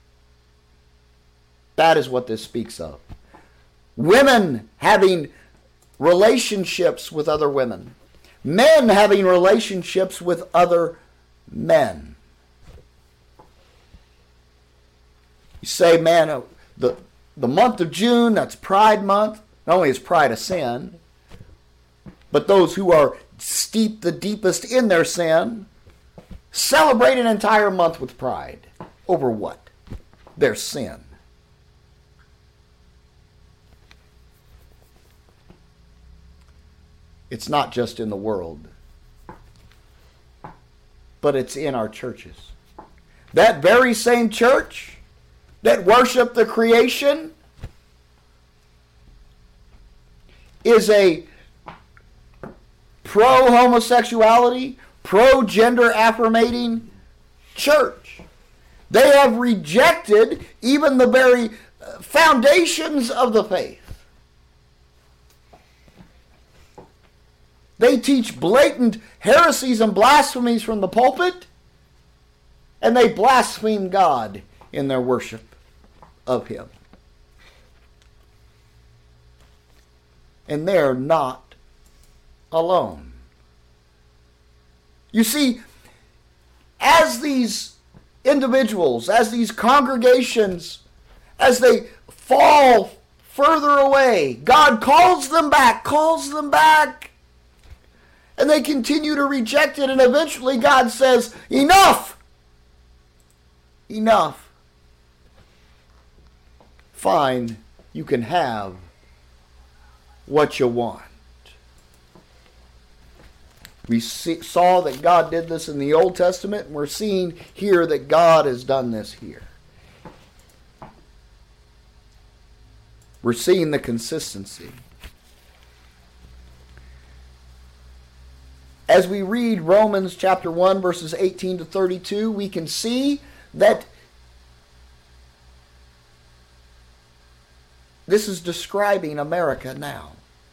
That is what this speaks of. Women having relationships with other women. Men having relationships with other men. You say, man, the month of June, that's Pride Month. Not only is pride a sin, but those who are steeped the deepest in their sin celebrate an entire month with pride. Over what? Their sin. It's not just in the world, but it's in our churches. That very same church that worship the creation is a pro-homosexuality, pro-gender affirmating church. They have rejected even the very foundations of the faith. They teach blatant heresies and blasphemies from the pulpit, and they blaspheme God in their worship of Him. And they're not alone. You see, as these individuals, as these congregations, as they fall further away, God calls them back, and they continue to reject it, and eventually God says, enough! Enough. Fine, you can have what you want. We saw that God did this in the Old Testament, and we're seeing here that God has done this here. We're seeing the consistency. As we read Romans chapter 1, verses 18 to 32, we can see that this is describing America now.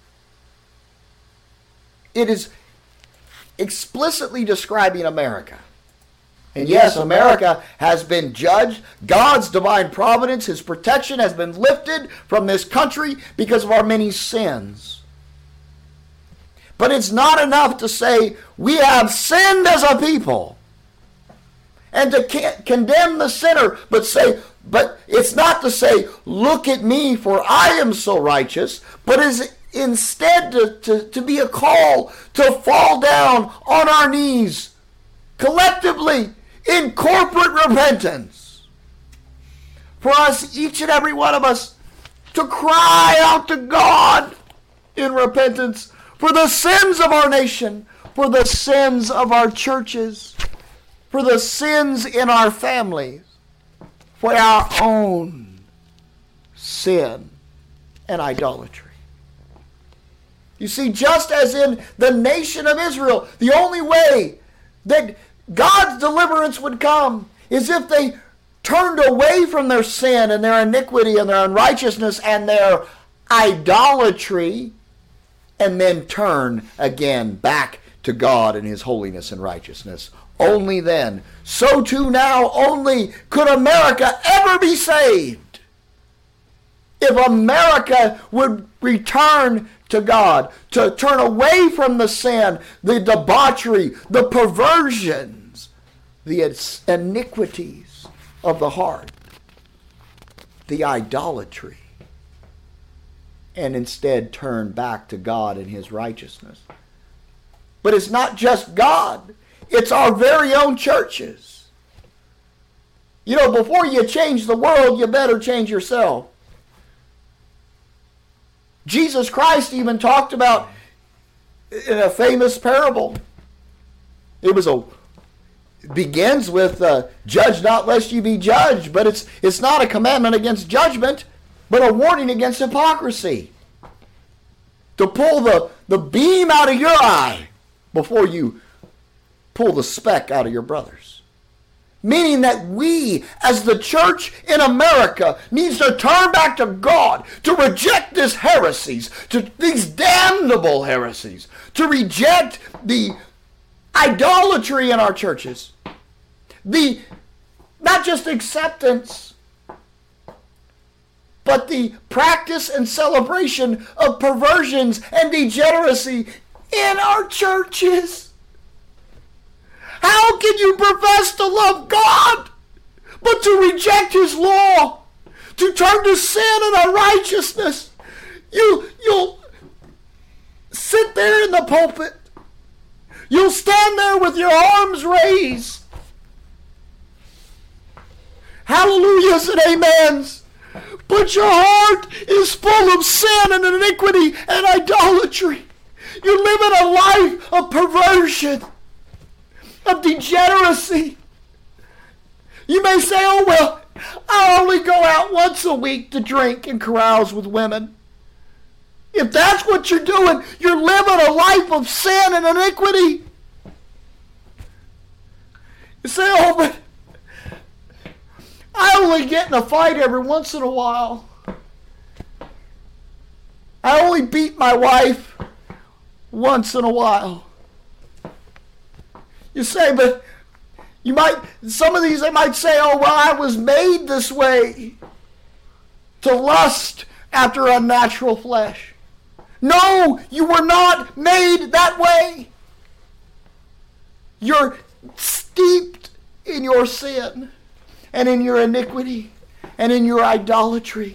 It is explicitly describing America. And yes, America has been judged. God's divine providence, His protection has been lifted from this country because of our many sins. But it's not enough to say we have sinned as a people and to condemn the sinner, but say But it's not to say, look at me for I am so righteous, but is instead to be a call to fall down on our knees collectively in corporate repentance. For us, each and every one of us, to cry out to God in repentance for the sins of our nation, for the sins of our churches, for the sins in our families, for our own sin and idolatry. You see, just as in the nation of Israel, the only way that God's deliverance would come is if they turned away from their sin and their iniquity and their unrighteousness and their idolatry, and then turn again back to God and His holiness and righteousness. Only then, so too now, only could America ever be saved if America would return to God, to turn away from the sin, the debauchery, the perversions, the iniquities of the heart, the idolatry, and instead turn back to God and His righteousness. But it's not just God. It's our very own churches. You know, before you change the world, you better change yourself. Jesus Christ even talked about in a famous parable. It begins with judge not lest you be judged, but it's not a commandment against judgment, but a warning against hypocrisy. To pull the beam out of your eye before you pull the speck out of your brother's. Meaning that we, as the church in America, needs to turn back to God, to reject these heresies, these damnable heresies, to reject the idolatry in our churches. The not just acceptance, but the practice and celebration of perversions and degeneracy in our churches. How can you profess to love God, but to reject His law, to turn to sin and unrighteousness? You'll sit there in the pulpit. You'll stand there with your arms raised. Hallelujahs and amens. But your heart is full of sin and iniquity and idolatry. You're living a life of perversion, of degeneracy. You may say, oh, well, I only go out once a week to drink and carouse with women. If that's what you're doing, you're living a life of sin and iniquity. You say, oh, but I only get in a fight every once in a while. I only beat my wife once in a while. You say, but some of these they might say, oh, well, I was made this way to lust after unnatural flesh. No, you were not made that way. You're steeped in your sin and in your iniquity and in your idolatry.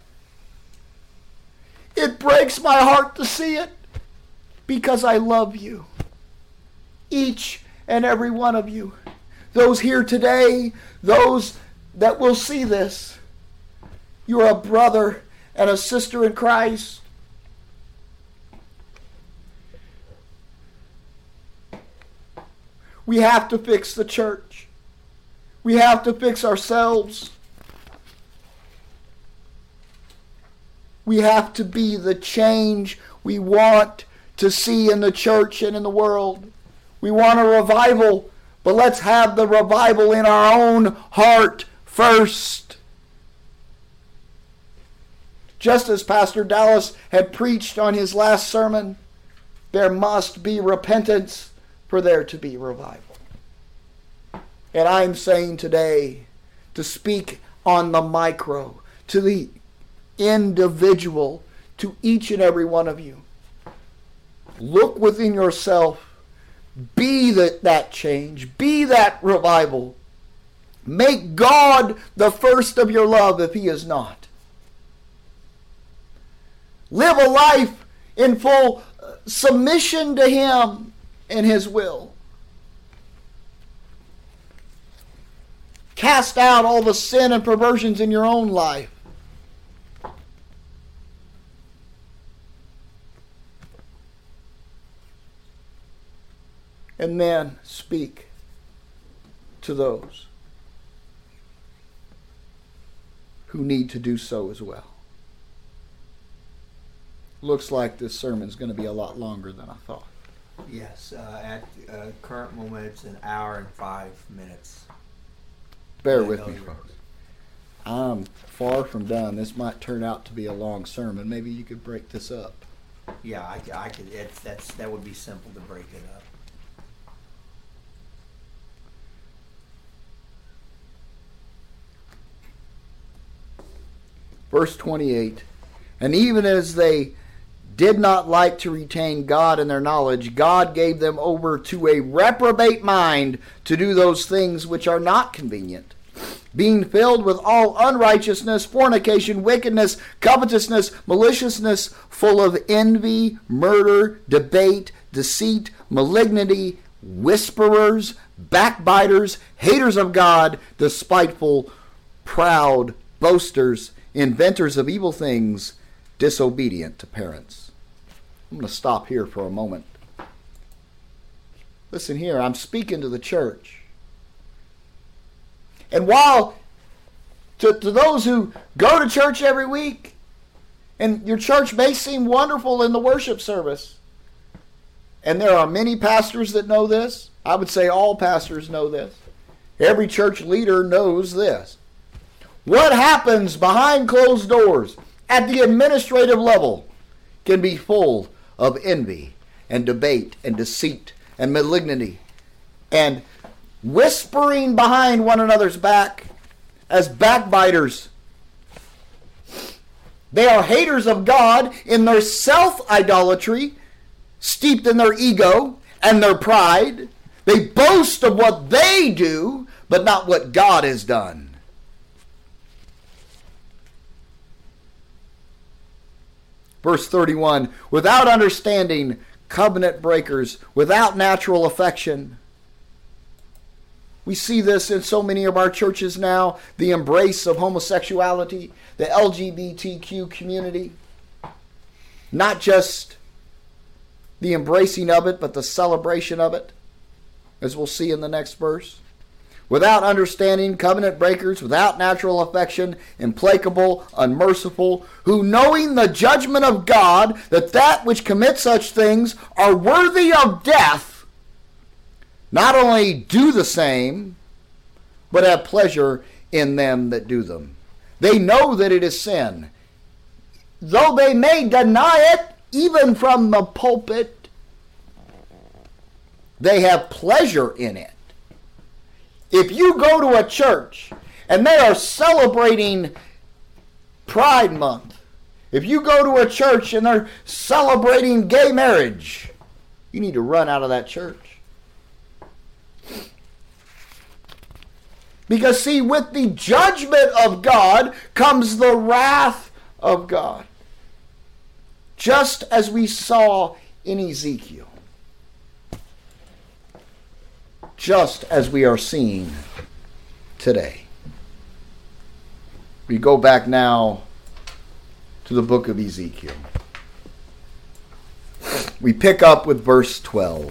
It breaks my heart to see it because I love you. Each and every one of you. Those here today, those that will see this. You're a brother and a sister in Christ. We have to fix the church. We have to fix ourselves. We have to be the change we want to see in the church and in the world. We want a revival, but let's have the revival in our own heart first. Just as Pastor Dallas had preached on his last sermon, there must be repentance for there to be revival. And I'm saying today, to speak on the micro, to the individual, to each and every one of you. Look within yourself. Be that change. Be that revival. Make God the first of your love if He is not. Live a life in full submission to Him and His will. Cast out all the sin and perversions in your own life. And then speak to those who need to do so as well. Looks like this sermon's going to be a lot longer than I thought. Yes, at current moment it's an hour and 5 minutes. Bear with me, folks. I'm far from done. This might turn out to be a long sermon. Maybe you could break this up. Yeah, I could. That would be simple to break it up. Verse 28, and even as they did not like to retain God in their knowledge, God gave them over to a reprobate mind to do those things which are not convenient, being filled with all unrighteousness, fornication, wickedness, covetousness, maliciousness, full of envy, murder, debate, deceit, malignity, whisperers, backbiters, haters of God, despiteful, proud, boasters, inventors of evil things, disobedient to parents. I'm going to stop here for a moment. Listen here, I'm speaking to the church. And while to those who go to church every week, and your church may seem wonderful in the worship service, and there are many pastors that know this, I would say all pastors know this. Every church leader knows this. What happens behind closed doors at the administrative level can be full of envy and debate and deceit and malignity and whispering behind one another's back as backbiters. They are haters of God in their self-idolatry, steeped in their ego and their pride. They boast of what they do, but not what God has done. Verse 31, without understanding, covenant breakers, without natural affection. We see this in so many of our churches now, the embrace of homosexuality, the LGBTQ community. Not just the embracing of it, but the celebration of it, as we'll see in the next verse. Without understanding, covenant breakers, without natural affection, implacable, unmerciful, who knowing the judgment of God, that which commit such things are worthy of death, not only do the same, but have pleasure in them that do them. They know that it is sin. Though they may deny it, even from the pulpit, they have pleasure in it. If you go to a church and they are celebrating Pride Month, if you go to a church and they're celebrating gay marriage, you need to run out of that church. Because see, with the judgment of God comes the wrath of God. Just as we saw in Ezekiel. Just as we are seeing today. We go back now to the book of Ezekiel. We pick up with verse 12.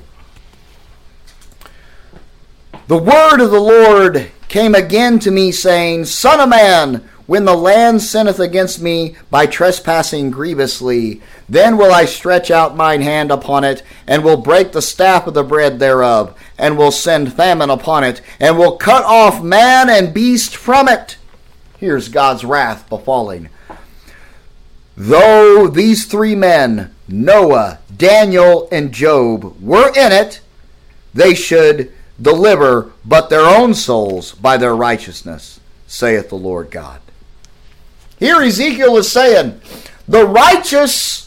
The word of the Lord came again to me, saying, Son of man, when the land sinneth against me by trespassing grievously, then will I stretch out mine hand upon it, and will break the staff of the bread thereof, and will send famine upon it, and will cut off man and beast from it. Here's God's wrath befalling. Though these three men, Noah, Daniel, and Job, were in it, they should deliver but their own souls by their righteousness, saith the Lord God. Here Ezekiel is saying, the righteous,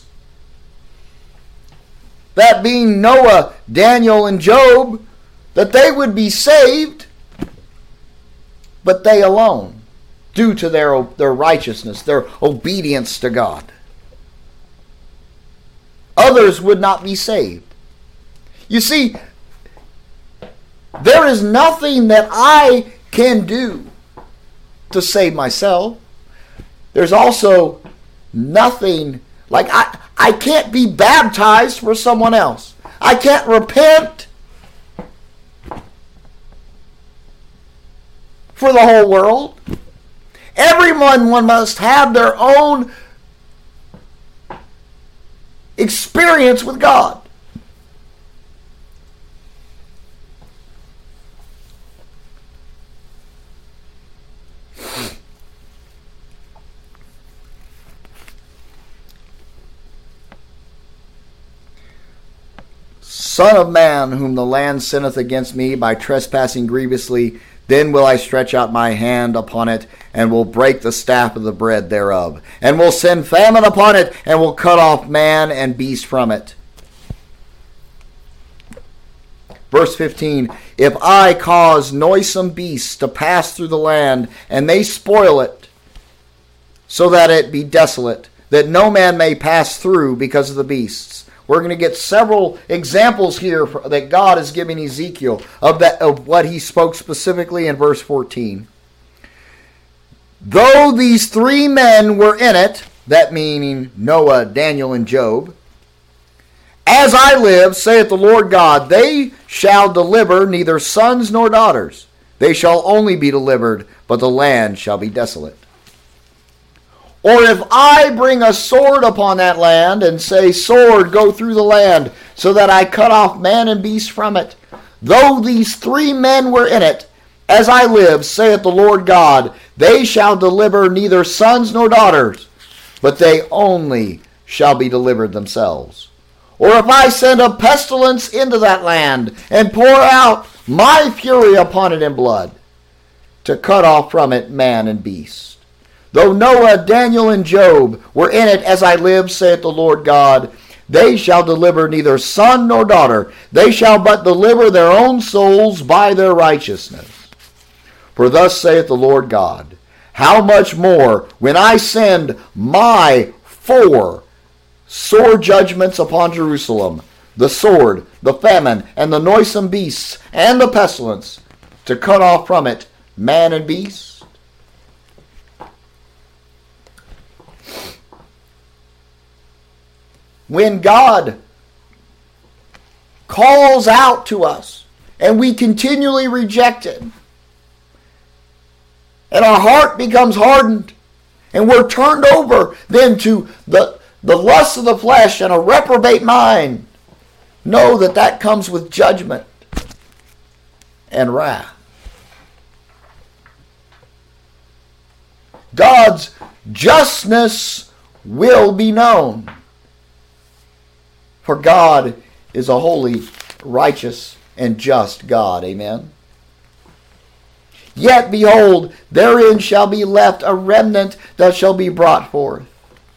that being Noah, Daniel, and Job, that they would be saved. but they alone, due to their righteousness, their obedience to God. Others would not be saved. You see, there is nothing that I can do to save myself. There's also nothing, like I can't be baptized for someone else. I can't repent for the whole world. Everyone must have their own experience with God. Son of man, whom the land sinneth against me by trespassing grievously, then will I stretch out my hand upon it, and will break the staff of the bread thereof, and will send famine upon it, and will cut off man and beast from it. Verse 15, if I cause noisome beasts to pass through the land, and they spoil it, so that it be desolate, that no man may pass through because of the beasts. We're going to get several examples here that God is giving Ezekiel of what he spoke specifically in verse 14. Though these three men were in it, that meaning Noah, Daniel, and Job, as I live, saith the Lord God, they shall deliver neither sons nor daughters. They shall only be delivered, but the land shall be desolate. Or if I bring a sword upon that land, and say, sword, go through the land, so that I cut off man and beast from it, though these three men were in it, as I live, saith the Lord God, they shall deliver neither sons nor daughters, but they only shall be delivered themselves. Or if I send a pestilence into that land, and pour out my fury upon it in blood, to cut off from it man and beast. Though Noah, Daniel, and Job were in it, as I live, saith the Lord God, they shall deliver neither son nor daughter. They shall but deliver their own souls by their righteousness. For thus saith the Lord God, how much more when I send my 4 sore judgments upon Jerusalem, the sword, the famine, and the noisome beasts, and the pestilence, to cut off from it man and beast? When God calls out to us and we continually reject it, and our heart becomes hardened, and we're turned over then to the lust of the flesh and a reprobate mind, know that that comes with judgment and wrath. God's justness will be known. For God is a holy, righteous, and just God. Amen. Yet, behold, therein shall be left a remnant that shall be brought forth.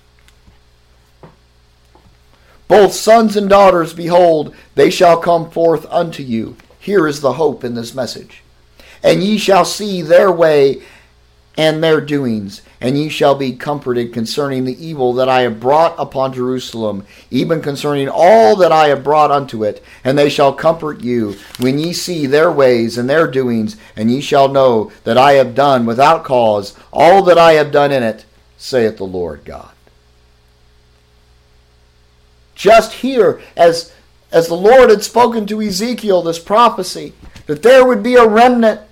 Both sons and daughters, behold, they shall come forth unto you. Here is the hope in this message. And ye shall see their way and their doings, and ye shall be comforted concerning the evil that I have brought upon Jerusalem, even concerning all that I have brought unto it. And they shall comfort you when ye see their ways and their doings, and ye shall know that I have done without cause all that I have done in it, saith the Lord God. Just here, as the Lord had spoken to Ezekiel, this prophecy, that there would be a remnant.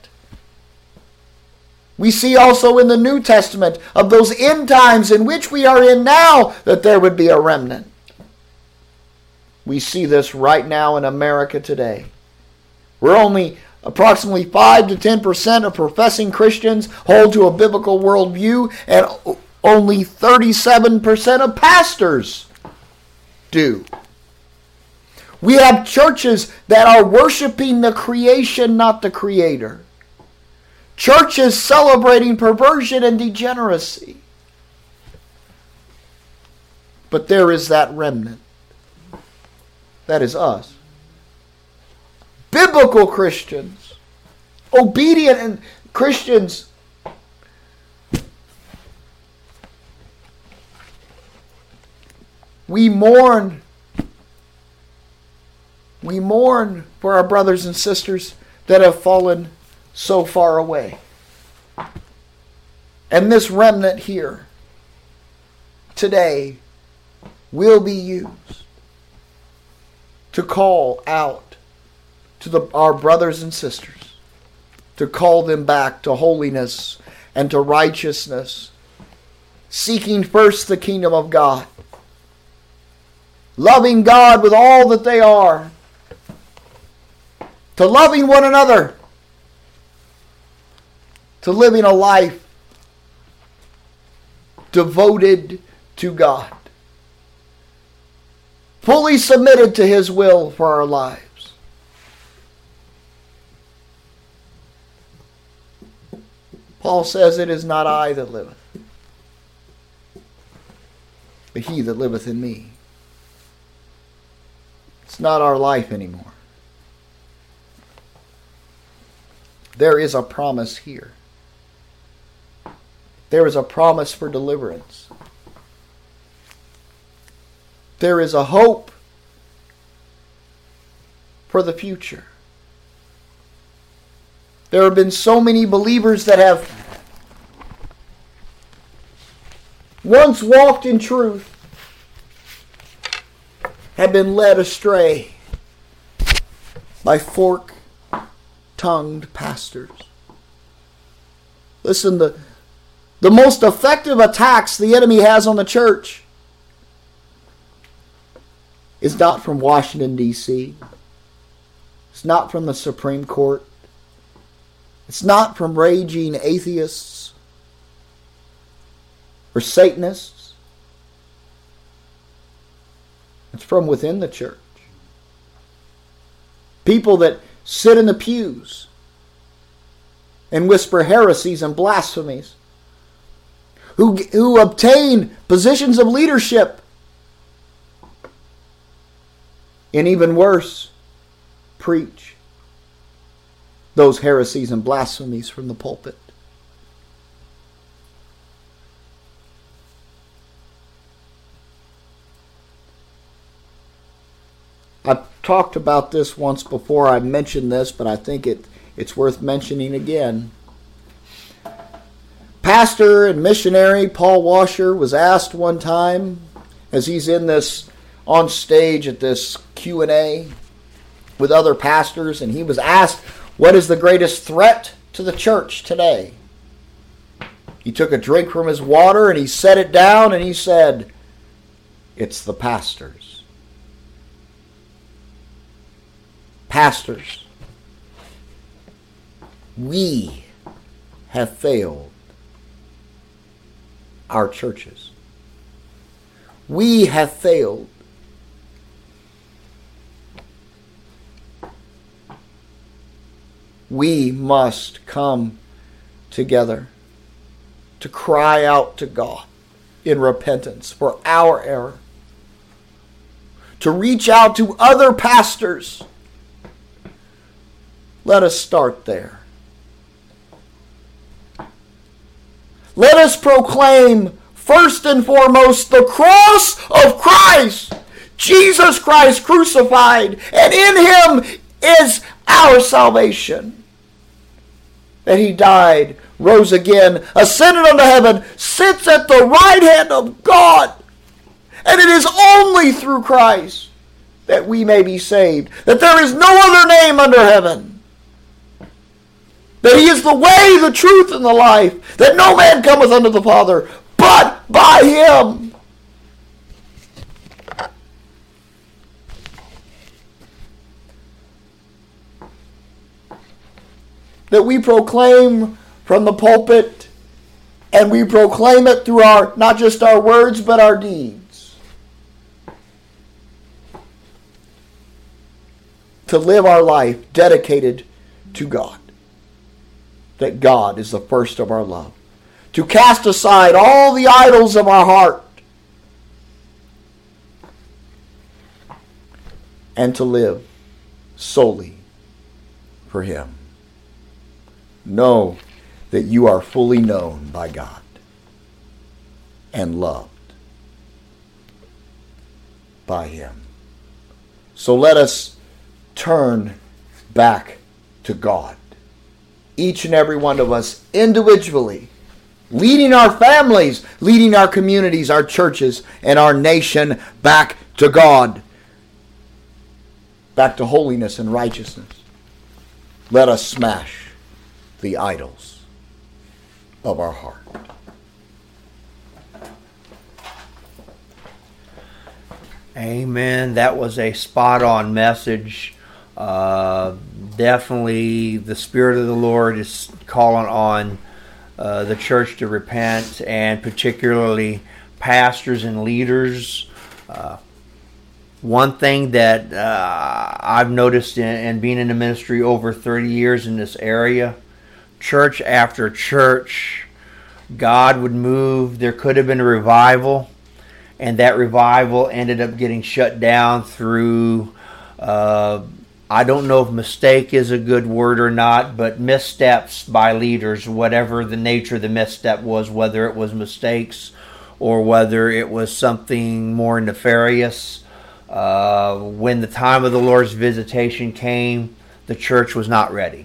We see also in the New Testament of those end times in which we are in now that there would be a remnant. We see this right now in America today. We're only approximately 5 to 10% of professing Christians hold to a biblical worldview, and only 37% of pastors do. We have churches that are worshiping the creation, not the Creator. Churches celebrating perversion and degeneracy. But there is that remnant. That is us. Biblical Christians, obedient Christians We mourn. We mourn for our brothers and sisters that have fallen so far away. And this remnant here today will be used to call out to our brothers and sisters, to call them back to holiness and to righteousness, seeking first the kingdom of God, loving God with all that they are, to loving one another, to living a life devoted to God, fully submitted to His will for our lives. Paul says, it is not I that liveth, but He that liveth in me. It's not our life anymore. There is a promise here. There is a promise for deliverance. There is a hope for the future. There have been so many believers that have once walked in truth, have been led astray by fork-tongued pastors. Listen, the most effective attacks the enemy has on the church is not from Washington, D.C. It's not from the Supreme Court. It's not from raging atheists or Satanists. It's from within the church. People that sit in the pews and whisper heresies and blasphemies, who obtain positions of leadership, and even worse, preach those heresies and blasphemies from the pulpit. I've talked about this once before. I mentioned this, but I think it's worth mentioning again. Pastor and missionary Paul Washer was asked one time, as he's in this on stage at this Q&A with other pastors, and he was asked, what is the greatest threat to the church today? He took a drink from his water and he set it down and he said, it's the pastors. Pastors, we have failed our churches. We have failed. We must come together to cry out to God in repentance for our error. To reach out to other pastors. Let us start there. Let us proclaim first and foremost the cross of Christ. Jesus Christ crucified, and in Him is our salvation. That He died, rose again, ascended unto heaven, sits at the right hand of God. And it is only through Christ that we may be saved. That there is no other name under heaven. That He is the way, the truth, and the life. That no man cometh unto the Father but by Him. That we proclaim from the pulpit, and we proclaim it through our, not just our words, but our deeds. To live our life dedicated to God. That God is the first of our love. To cast aside all the idols of our heart. And to live solely for Him. Know that you are fully known by God and loved. by Him. So let us turn back to God. Each and every one of us individually, leading our families, leading our communities, our churches, and our nation back to God, back to holiness and righteousness. Let us smash the idols of our heart. Amen. That was a spot-on message. Definitely the Spirit of the Lord is calling on the church to repent, and particularly pastors and leaders. One thing that I've noticed in being in the ministry over 30 years in this area, church after church, God would move. There could have been a revival, and that revival ended up getting shut down through, I don't know if mistake is a good word or not, but missteps by leaders, whatever the nature of the misstep was, whether it was mistakes or whether it was something more nefarious. When the time of the Lord's visitation came, the church was not ready.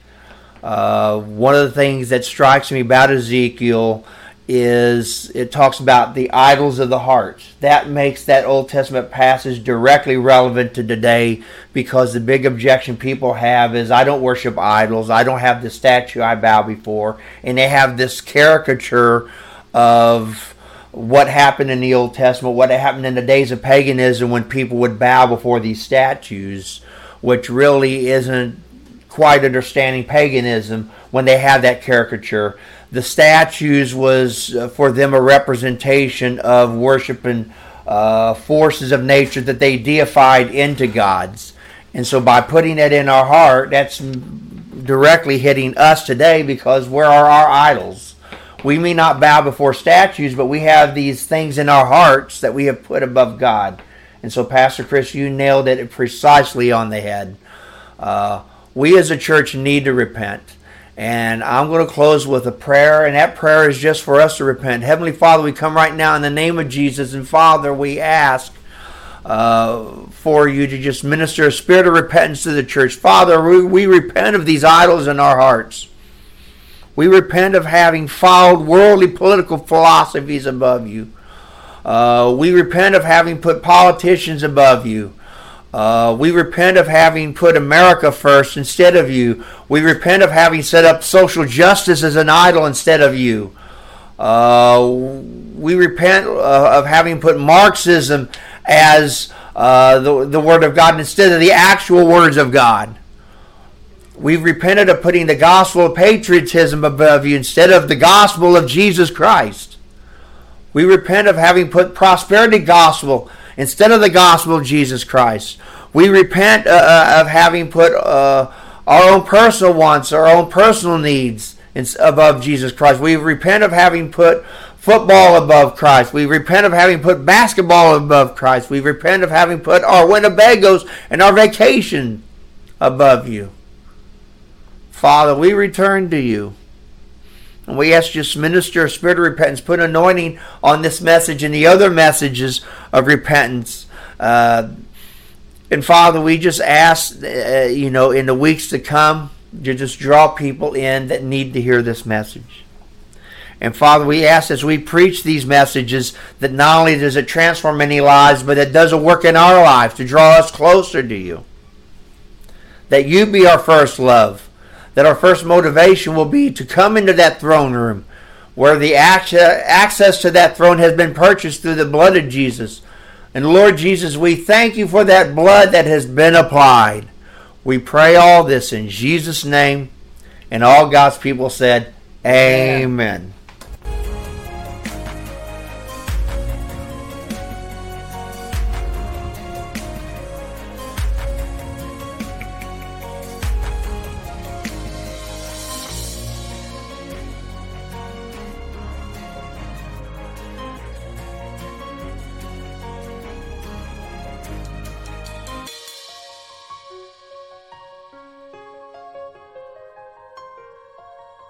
One of the things that strikes me about Ezekiel is it talks about the idols of the heart. That makes that Old Testament passage directly relevant to today, because the big objection people have is, I don't worship idols, I don't have the statue I bow before, and they have this caricature of what happened in the Old Testament, what happened in the days of paganism when people would bow before these statues, which really isn't quite understanding paganism when they have that caricature. The statues was for them a representation of worshiping forces of nature that they deified into gods. And so by putting that in our heart, that's directly hitting us today, because where are our idols? We may not bow before statues, but we have these things in our hearts that we have put above God. And so, Pastor Chris, you nailed it precisely on the head. We as a church need to repent. And I'm going to close with a prayer, and that prayer is just for us to repent. Heavenly Father, we come right now in the name of Jesus, and Father, we ask for you to just minister a spirit of repentance to the church. Father, we repent of these idols in our hearts. We repent of having followed worldly political philosophies above you. We repent of having put politicians above you. We repent of having put America first instead of you. We repent of having set up social justice as an idol instead of you. We repent of having put Marxism as the Word of God instead of the actual words of God. We've repented of putting the gospel of patriotism above you instead of the gospel of Jesus Christ. We repent of having put prosperity gospel instead of the gospel of Jesus Christ. We repent of having put our own personal wants, our own personal needs above Jesus Christ. We repent of having put football above Christ. We repent of having put basketball above Christ. We repent of having put our Winnebagos and our vacation above you. Father, we return to you. And we ask you to minister a spirit of repentance, put anointing on this message and the other messages of repentance. And Father, we just ask, in the weeks to come, to just draw people in that need to hear this message. And Father, we ask as we preach these messages that not only does it transform any lives, but it does a work in our lives to draw us closer to you. That you be our first love. That our first motivation will be to come into that throne room where the access to that throne has been purchased through the blood of Jesus. And Lord Jesus, we thank you for that blood that has been applied. We pray all this in Jesus' name. And all God's people said, Amen.